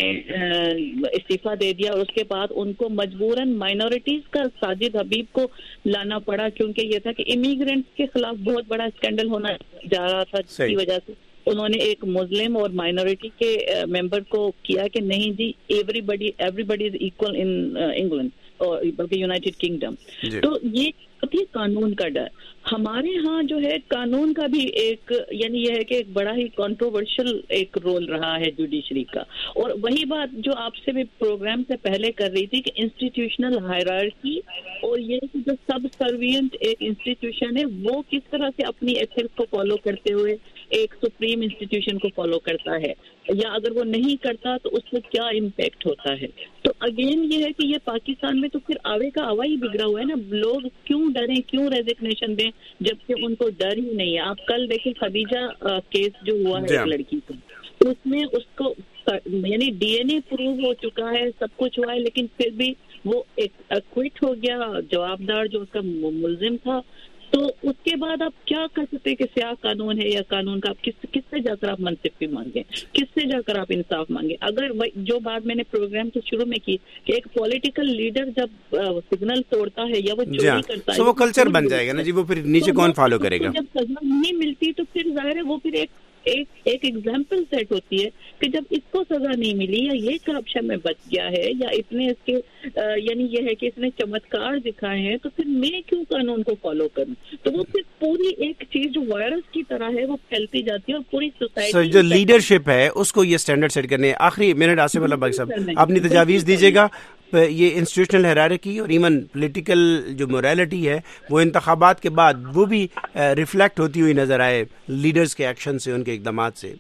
استعفیٰ دے دیا, اور اس کے بعد ان کو مجبوراً مائنورٹیز کا ساجد حبیب کو لانا پڑا, کیونکہ یہ تھا کہ امیگرینٹس کے خلاف بہت بڑا اسکینڈل ہونا جا رہا تھا, جس کی وجہ سے انہوں نے ایک مسلم اور مائنورٹی کے ممبر کو کیا کہ نہیں جی everybody everybody is equal in England, اور بلکہ یونائٹیڈ کنگڈم. تو یہ قانون کا ڈر. ہمارے ہاں جو ہے قانون کا بھی ایک یعنی یہ ہے کہ ایک بڑا ہی کنٹروورشل ایک رول رہا ہے جوڈیشری کا. اور وہی بات جو آپ سے بھی پروگرام سے پہلے کر رہی تھی کہ انسٹیٹیوشنل ہائرارکی, اور یہ جو سب سروینٹ ایک انسٹیٹیوشن ہے وہ کس طرح سے اپنی ایتھکس کو فالو کرتے ہوئے ایک سپریم انسٹیٹیوشن کو فالو کرتا ہے, یا اگر وہ نہیں کرتا تو اس سے کیا امپیکٹ ہوتا ہے. تو اگین یہ ہے کہ یہ پاکستان میں تو پھر آوے کا آوا ہی بگڑا ہوا ہے نا. لوگ کیوں ڈریں, کیوں ریزگنیشن دیں جبکہ ان کو ڈر ہی نہیں ہے. آپ کل دیکھیں خدیجہ کیس جو ہوا ہے ایک لڑکی کا, اس میں اس کو یعنی ڈی این اے پروو ہو چکا ہے, سب کچھ ہوا ہے, لیکن پھر بھی وہ ایکوٹ ہو گیا, جوابدار جو اس کا ملزم تھا. تو اس کے بعد آپ کیا کر سکتے کہ سیاہ قانون ہے یا قانون کا آپ کس کس سے جا کر آپ منصفی مانگیں, کس سے جا کر آپ انصاف مانگیں. اگر جو بات میں نے پروگرام کے شروع میں کی کہ ایک پولیٹیکل لیڈر جب سگنل توڑتا ہے یا وہ چوری کرتا ہے, وہ کلچر بن جائے گا نا جی, وہ پھر نیچے کون فالو کرے گا. جب سزا نہیں ملتی تو پھر ظاہر ہے وہ پھر ایک ایک ایک ایگزامپل سیٹ ہوتی ہے کہ جب اس کو سزا نہیں ملی, یا یہ کرپشن میں بچ گیا ہے, یا اتنے اس کے یعنی یہ ہے کہ اس نے چمتکار دکھائے ہیں, تو پھر میں کیوں قانون کو فالو کروں. تو وہ پھر پوری ایک چیز جو وائرس کی طرح ہے وہ پھیلتی جاتی ہے, اور پوری سوسائٹی جو لیڈرشپ ہے اس کو یہ اسٹینڈرڈ سیٹ کرنے. آخری منٹ آصف اللہ بھائی صاحب اپنی تجاویز دیجیے گا. یہ انسٹیٹیوشنل ہیرارکی اور ایون پولیٹیکل جو موریلٹی ہے وہ انتخابات کے بعد وہ بھی ریفلیکٹ ہوتی ہوئی نظر آئے لیڈرز کے ایکشن سے, ان کے اقدامات سے.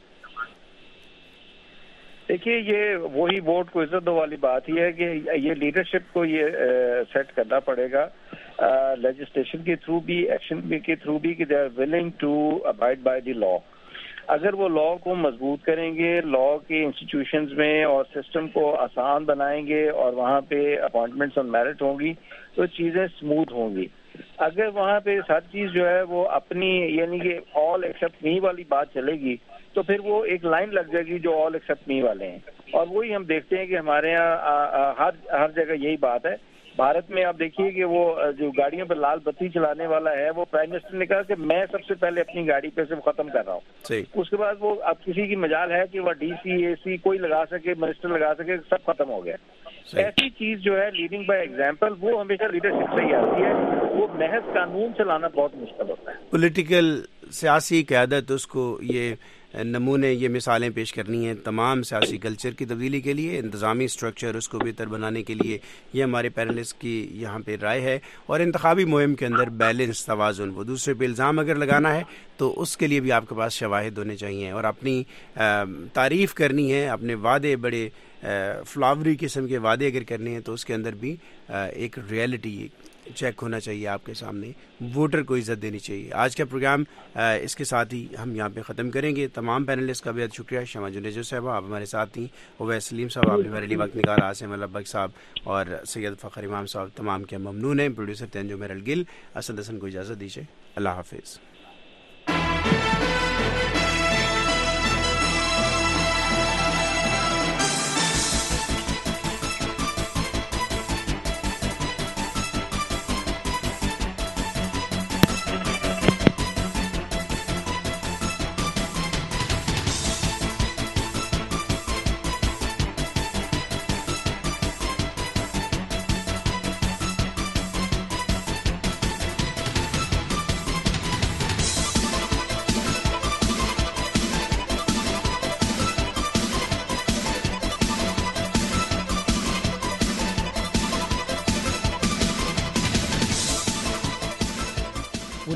دیکھیے یہ وہی ووٹ کو عزت دو والی بات ہی ہے کہ یہ لیڈرشپ کو یہ سیٹ کرنا پڑے گا لیجسلیشن کے تھرو بھی, ایکشن کے تھرو بھی, کہ they are willing to abide by the law. اگر وہ لا کو مضبوط کریں گے, لا کے انسٹیٹیوشنز میں اور سسٹم کو آسان بنائیں گے, اور وہاں پہ اپوائنٹمنٹس آن میرٹ ہوں گی, تو چیزیں اسموتھ ہوں گی. اگر وہاں پہ ہر چیز جو ہے وہ اپنی یعنی کہ آل ایکسیپٹ می والی بات چلے گی, تو پھر وہ ایک لائن لگ جائے گی جو آل ایکسیپٹ می والے ہیں. اور وہی ہم دیکھتے ہیں کہ ہمارے یہاں ہر ہر جگہ یہی بات ہے. بھارت میں آپ دیکھیے کہ وہ جو گاڑیوں پہ لال بتی چلانے والا ہے, وہ پرائم منسٹر نے کہا کہ میں سب سے پہلے اپنی گاڑی پہ سے ختم کر رہا ہوں. اس کے بعد وہ اب کسی کی مجال ہے کہ وہ ڈی سی اے سی کوئی لگا سکے, منسٹر لگا سکے, سب ختم ہو گیا. ایسی چیز جو ہے لیڈنگ بائی ایگزامپل, وہ ہمیشہ لیڈرشپ سے ہی آتی ہے. وہ محض قانون چلانا بہت مشکل ہوتا ہے. پولیٹیکل سیاسی قیادت اس کو یہ نمونے, یہ مثالیں پیش کرنی ہیں تمام سیاسی کلچر کی تبدیلی کے لیے, انتظامی سٹرکچر اس کو بہتر بنانے کے لیے. یہ ہمارے پینلسٹ کی یہاں پہ رائے ہے. اور انتخابی مہم کے اندر بیلنس, توازن, وہ دوسرے پہ الزام اگر لگانا ہے تو اس کے لیے بھی آپ کے پاس شواہد ہونے چاہیے, اور اپنی تعریف کرنی ہے, اپنے وعدے بڑے فلاوری قسم کے وعدے اگر کرنے ہیں تو اس کے اندر بھی ایک ریئلٹی چیک ہونا چاہیے آپ کے سامنے, ووٹر کو عزت دینی چاہیے. آج کا پروگرام اس کے ساتھ ہی ہم یہاں پہ ختم کریں گے. تمام پینلسٹ کا بہت شکریہ. شمع جنیجو صاحبہ آپ ہمارے ساتھ تھیں, اویس سلیم صاحب آپ نے ہمارے لیے وقت نکالا, عاصم البگ صاحب اور سید فخر امام صاحب تمام کے ممنون ہیں. پروڈیوسر تنجو میرل گل, اسد حسن کو اجازت دیجیے. اللہ حافظ.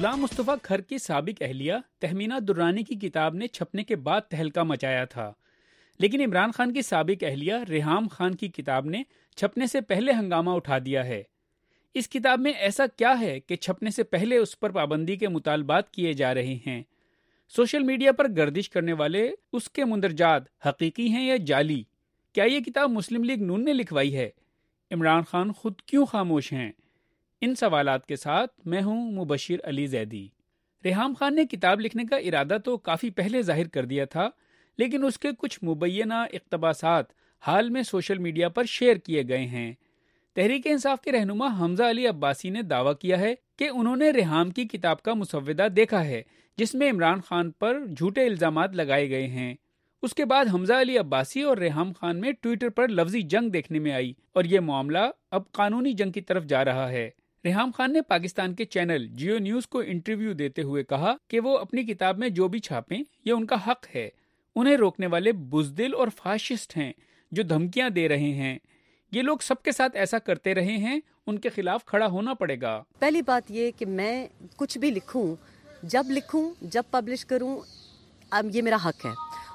غلام مصطفیٰ کھر کی سابق اہلیہ تہمینہ درانی کی کتاب نے چھپنے کے بعد تہلکہ مچایا تھا، لیکن عمران خان کی سابق اہلیہ ریحام خان کی کتاب نے چھپنے سے پہلے ہنگامہ اٹھا دیا ہے۔ اس کتاب میں ایسا کیا ہے کہ چھپنے سے پہلے اس پر پابندی کے مطالبات کیے جا رہے ہیں؟ سوشل میڈیا پر گردش کرنے والے اس کے مندرجات حقیقی ہیں یا جعلی؟ کیا یہ کتاب مسلم لیگ نون نے لکھوائی ہے؟ عمران خان خود کیوں خاموش ہیں؟ ان سوالات کے ساتھ میں ہوں مبشر علی زیدی۔ ریحام خان نے کتاب لکھنے کا ارادہ تو کافی پہلے ظاہر کر دیا تھا، لیکن اس کے کچھ مبینہ اقتباسات حال میں سوشل میڈیا پر شیئر کیے گئے ہیں۔ تحریک انصاف کے رہنما حمزہ علی عباسی نے دعویٰ کیا ہے کہ انہوں نے ریحام کی کتاب کا مسودہ دیکھا ہے جس میں عمران خان پر جھوٹے الزامات لگائے گئے ہیں۔ اس کے بعد حمزہ علی عباسی اور ریحام خان میں ٹویٹر پر لفظی جنگ دیکھنے میں آئی اور یہ معاملہ اب قانونی جنگ کی طرف جا رہا ہے۔ ریحام خان نے پاکستان کے چینل جیو نیوز کو انٹرویو دیتے ہوئے کہا کہ وہ اپنی کتاب میں جو بھی چھاپیں یہ ان کا حق ہے، انہیں روکنے والے بزدل اور فاشسٹ ہیں جو دھمکیاں دے رہے ہیں۔ یہ لوگ سب کے ساتھ ایسا کرتے رہے ہیں، ان کے خلاف کھڑا ہونا پڑے گا۔ پہلی بات یہ کہ میں کچھ بھی لکھوں، جب لکھوں، جب پبلش کروں، اب یہ میرا حق ہے۔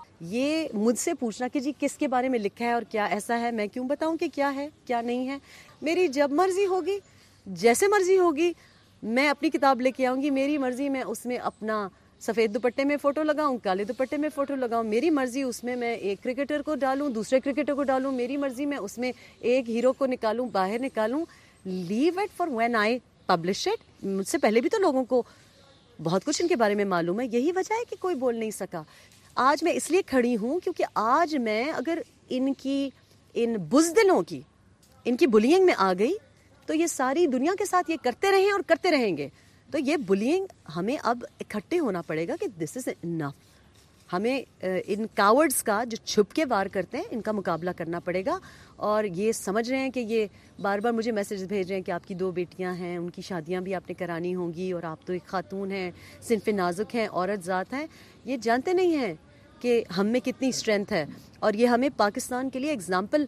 یہ مجھ سے پوچھنا کہ جی کس کے بارے میں لکھا ہے اور کیا ایسا ہے، میں کیوں بتاؤں کہ کیا ہے کیا نہیں ہے؟ میری جب مرضی ہوگی، جیسے مرضی ہوگی، میں اپنی کتاب لے کے آؤں گی، میری مرضی میں اس میں اپنا سفید دوپٹے میں فوٹو لگاؤں، کالے دوپٹے میں فوٹو لگاؤں، میری مرضی اس میں میں ایک کرکٹر کو ڈالوں، دوسرے کرکٹر کو ڈالوں، میری مرضی میں اس میں ایک ہیرو کو نکالوں، باہر نکالوں۔ Leave it for when I publish it. مجھ سے پہلے بھی تو لوگوں کو بہت کچھ ان کے بارے میں معلوم ہے، یہی وجہ ہے کہ کوئی بول نہیں سکا۔ آج میں اس لیے کھڑی ہوں کیونکہ آج میں اگر ان کی ان بزدلوں کی ان کی بلینگ میں آ گئی تو یہ ساری دنیا کے ساتھ یہ کرتے رہیں اور کرتے رہیں گے۔ تو یہ بلینگ ہمیں اب اکٹھے ہونا پڑے گا کہ دس از انف۔ ہمیں ان کاورڈز کا جو چھپ کے وار کرتے ہیں ان کا مقابلہ کرنا پڑے گا، اور یہ سمجھ رہے ہیں کہ یہ بار بار مجھے میسیج بھیج رہے ہیں کہ آپ کی دو بیٹیاں ہیں، ان کی شادیاں بھی آپ نے کرانی ہوں گی، اور آپ تو ایک خاتون ہیں، صنف نازک ہیں، عورت ذات ہیں۔ یہ جانتے نہیں ہیں کہ ہم میں کتنی اسٹرینتھ ہے، اور یہ ہمیں پاکستان کے لیے اگزامپل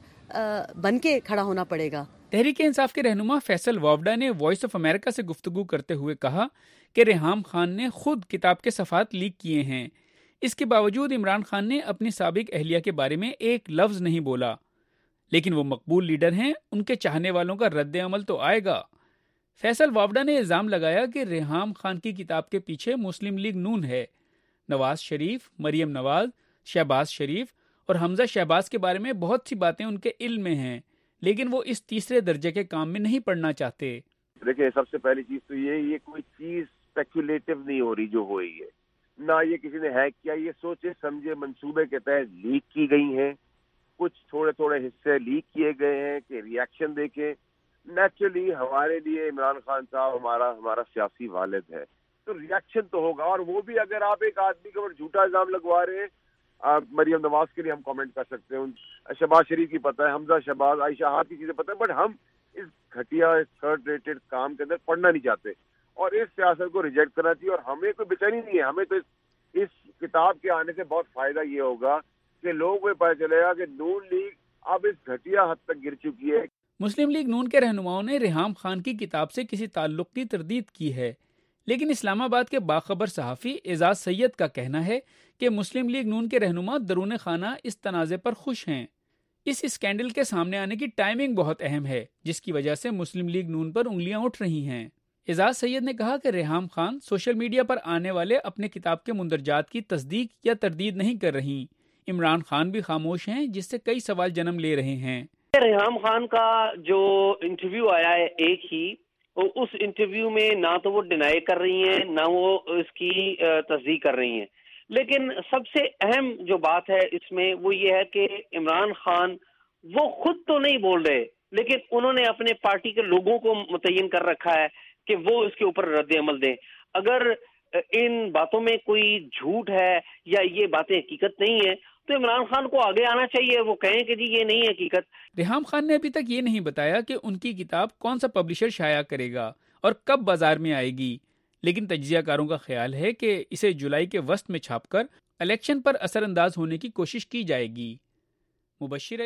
بن کے کھڑا ہونا پڑے گا۔ تحریک انصاف کے رہنما فیصل وابڈا نے وائس آف امریکہ سے گفتگو کرتے ہوئے کہا کہ ریحام خان نے خود کتاب کے صفحات لیک کیے ہیں، اس کے باوجود عمران خان نے اپنی سابق اہلیہ کے بارے میں ایک لفظ نہیں بولا، لیکن وہ مقبول لیڈر ہیں، ان کے چاہنے والوں کا رد عمل تو آئے گا۔ فیصل وابڈا نے الزام لگایا کہ ریحام خان کی کتاب کے پیچھے مسلم لیگ نون ہے۔ نواز شریف، مریم نواز، شہباز شریف اور حمزہ شہباز کے بارے میں بہت سی باتیں ان کے علم میں ہیں، لیکن وہ اس تیسرے درجے کے کام میں نہیں پڑنا چاہتے۔ دیکھیں، سب سے پہلی چیز تو یہ یہ کوئی چیز اسپیکولیٹو نہیں ہو رہی جو ہو رہی ہے، نہ یہ کسی نے ہیک کیا، یہ سوچے سمجھے منصوبے کے تحت لیک کی گئی ہیں۔ کچھ تھوڑے تھوڑے حصے لیک کیے گئے ہیں کہ ریاکشن دیکھیں۔ نیچرلی ہمارے لیے عمران خان صاحب ہمارا ہمارا سیاسی والد ہے، تو ریاکشن تو ہوگا، اور وہ بھی اگر آپ ایک آدمی کے اوپر جھوٹا الزام لگوا رہے ہیں۔ مریم نواز کے لیے ہم کامنٹ کر سکتے ہیں، شہباز شریف کی پتہ ہے، حمزہ شہباز، عائشہ ہاتھ کی چیزیں پتہ ہے، بٹ ہم اس گھٹیا تھرڈ ریٹڈ کام کے اندر پڑھنا نہیں چاہتے، اور اس سیاست کو ریجیکٹ کرنا چاہیے۔ اور ہمیں کوئی بےچینی نہیں ہے، ہمیں تو اس, اس کتاب کے آنے سے بہت فائدہ یہ ہوگا کہ لوگوں کو پتہ چلے گا کہ نون لیگ اب اس گھٹیا حد تک گر چکی ہے۔ مسلم لیگ نون کے رہنماؤں نے ریحام خان کی کتاب سے کسی تعلق کی تردید کی ہے، لیکن اسلام آباد کے باخبر صحافی اعزاز سید کا کہنا ہے کہ مسلم لیگ نون کے رہنما درون خانہ اس تنازع پر خوش ہیں۔ اس اسکینڈل کے سامنے آنے کی ٹائمنگ بہت اہم ہے، جس کی وجہ سے مسلم لیگ نون پر انگلیاں اٹھ رہی ہیں۔ اعزاز سید نے کہا کہ ریحام خان سوشل میڈیا پر آنے والے اپنے کتاب کے مندرجات کی تصدیق یا تردید نہیں کر رہی۔ عمران خان بھی خاموش ہیں، جس سے کئی سوال جنم لے رہے ہیں۔ ریحام خان کا جو انٹرویو آیا ہے ایک ہی، اس انٹرویو میں نہ تو وہ ڈینائی کر رہی ہیں، نہ وہ اس کی تصدیق کر رہی ہیں، لیکن سب سے اہم جو بات ہے اس میں وہ یہ ہے کہ عمران خان وہ خود تو نہیں بول رہے، لیکن انہوں نے اپنے پارٹی کے لوگوں کو متعین کر رکھا ہے کہ وہ اس کے اوپر رد عمل دیں۔ اگر ان باتوں میں کوئی جھوٹ ہے یا یہ باتیں حقیقت نہیں ہے تو عمران خان کو آگے آنا چاہیے، وہ کہیں کہ جی یہ نہیں ہے حقیقت۔ ریحام خان نے ابھی تک یہ نہیں بتایا کہ ان کی کتاب کون سا پبلشر شائع کرے گا اور کب بازار میں آئے گی، لیکن تجزیہ کاروں کا خیال ہے کہ اسے جولائی کے وسط میں چھاپ کر الیکشن پر اثر انداز ہونے کی کوشش کی جائے گی۔ مبشر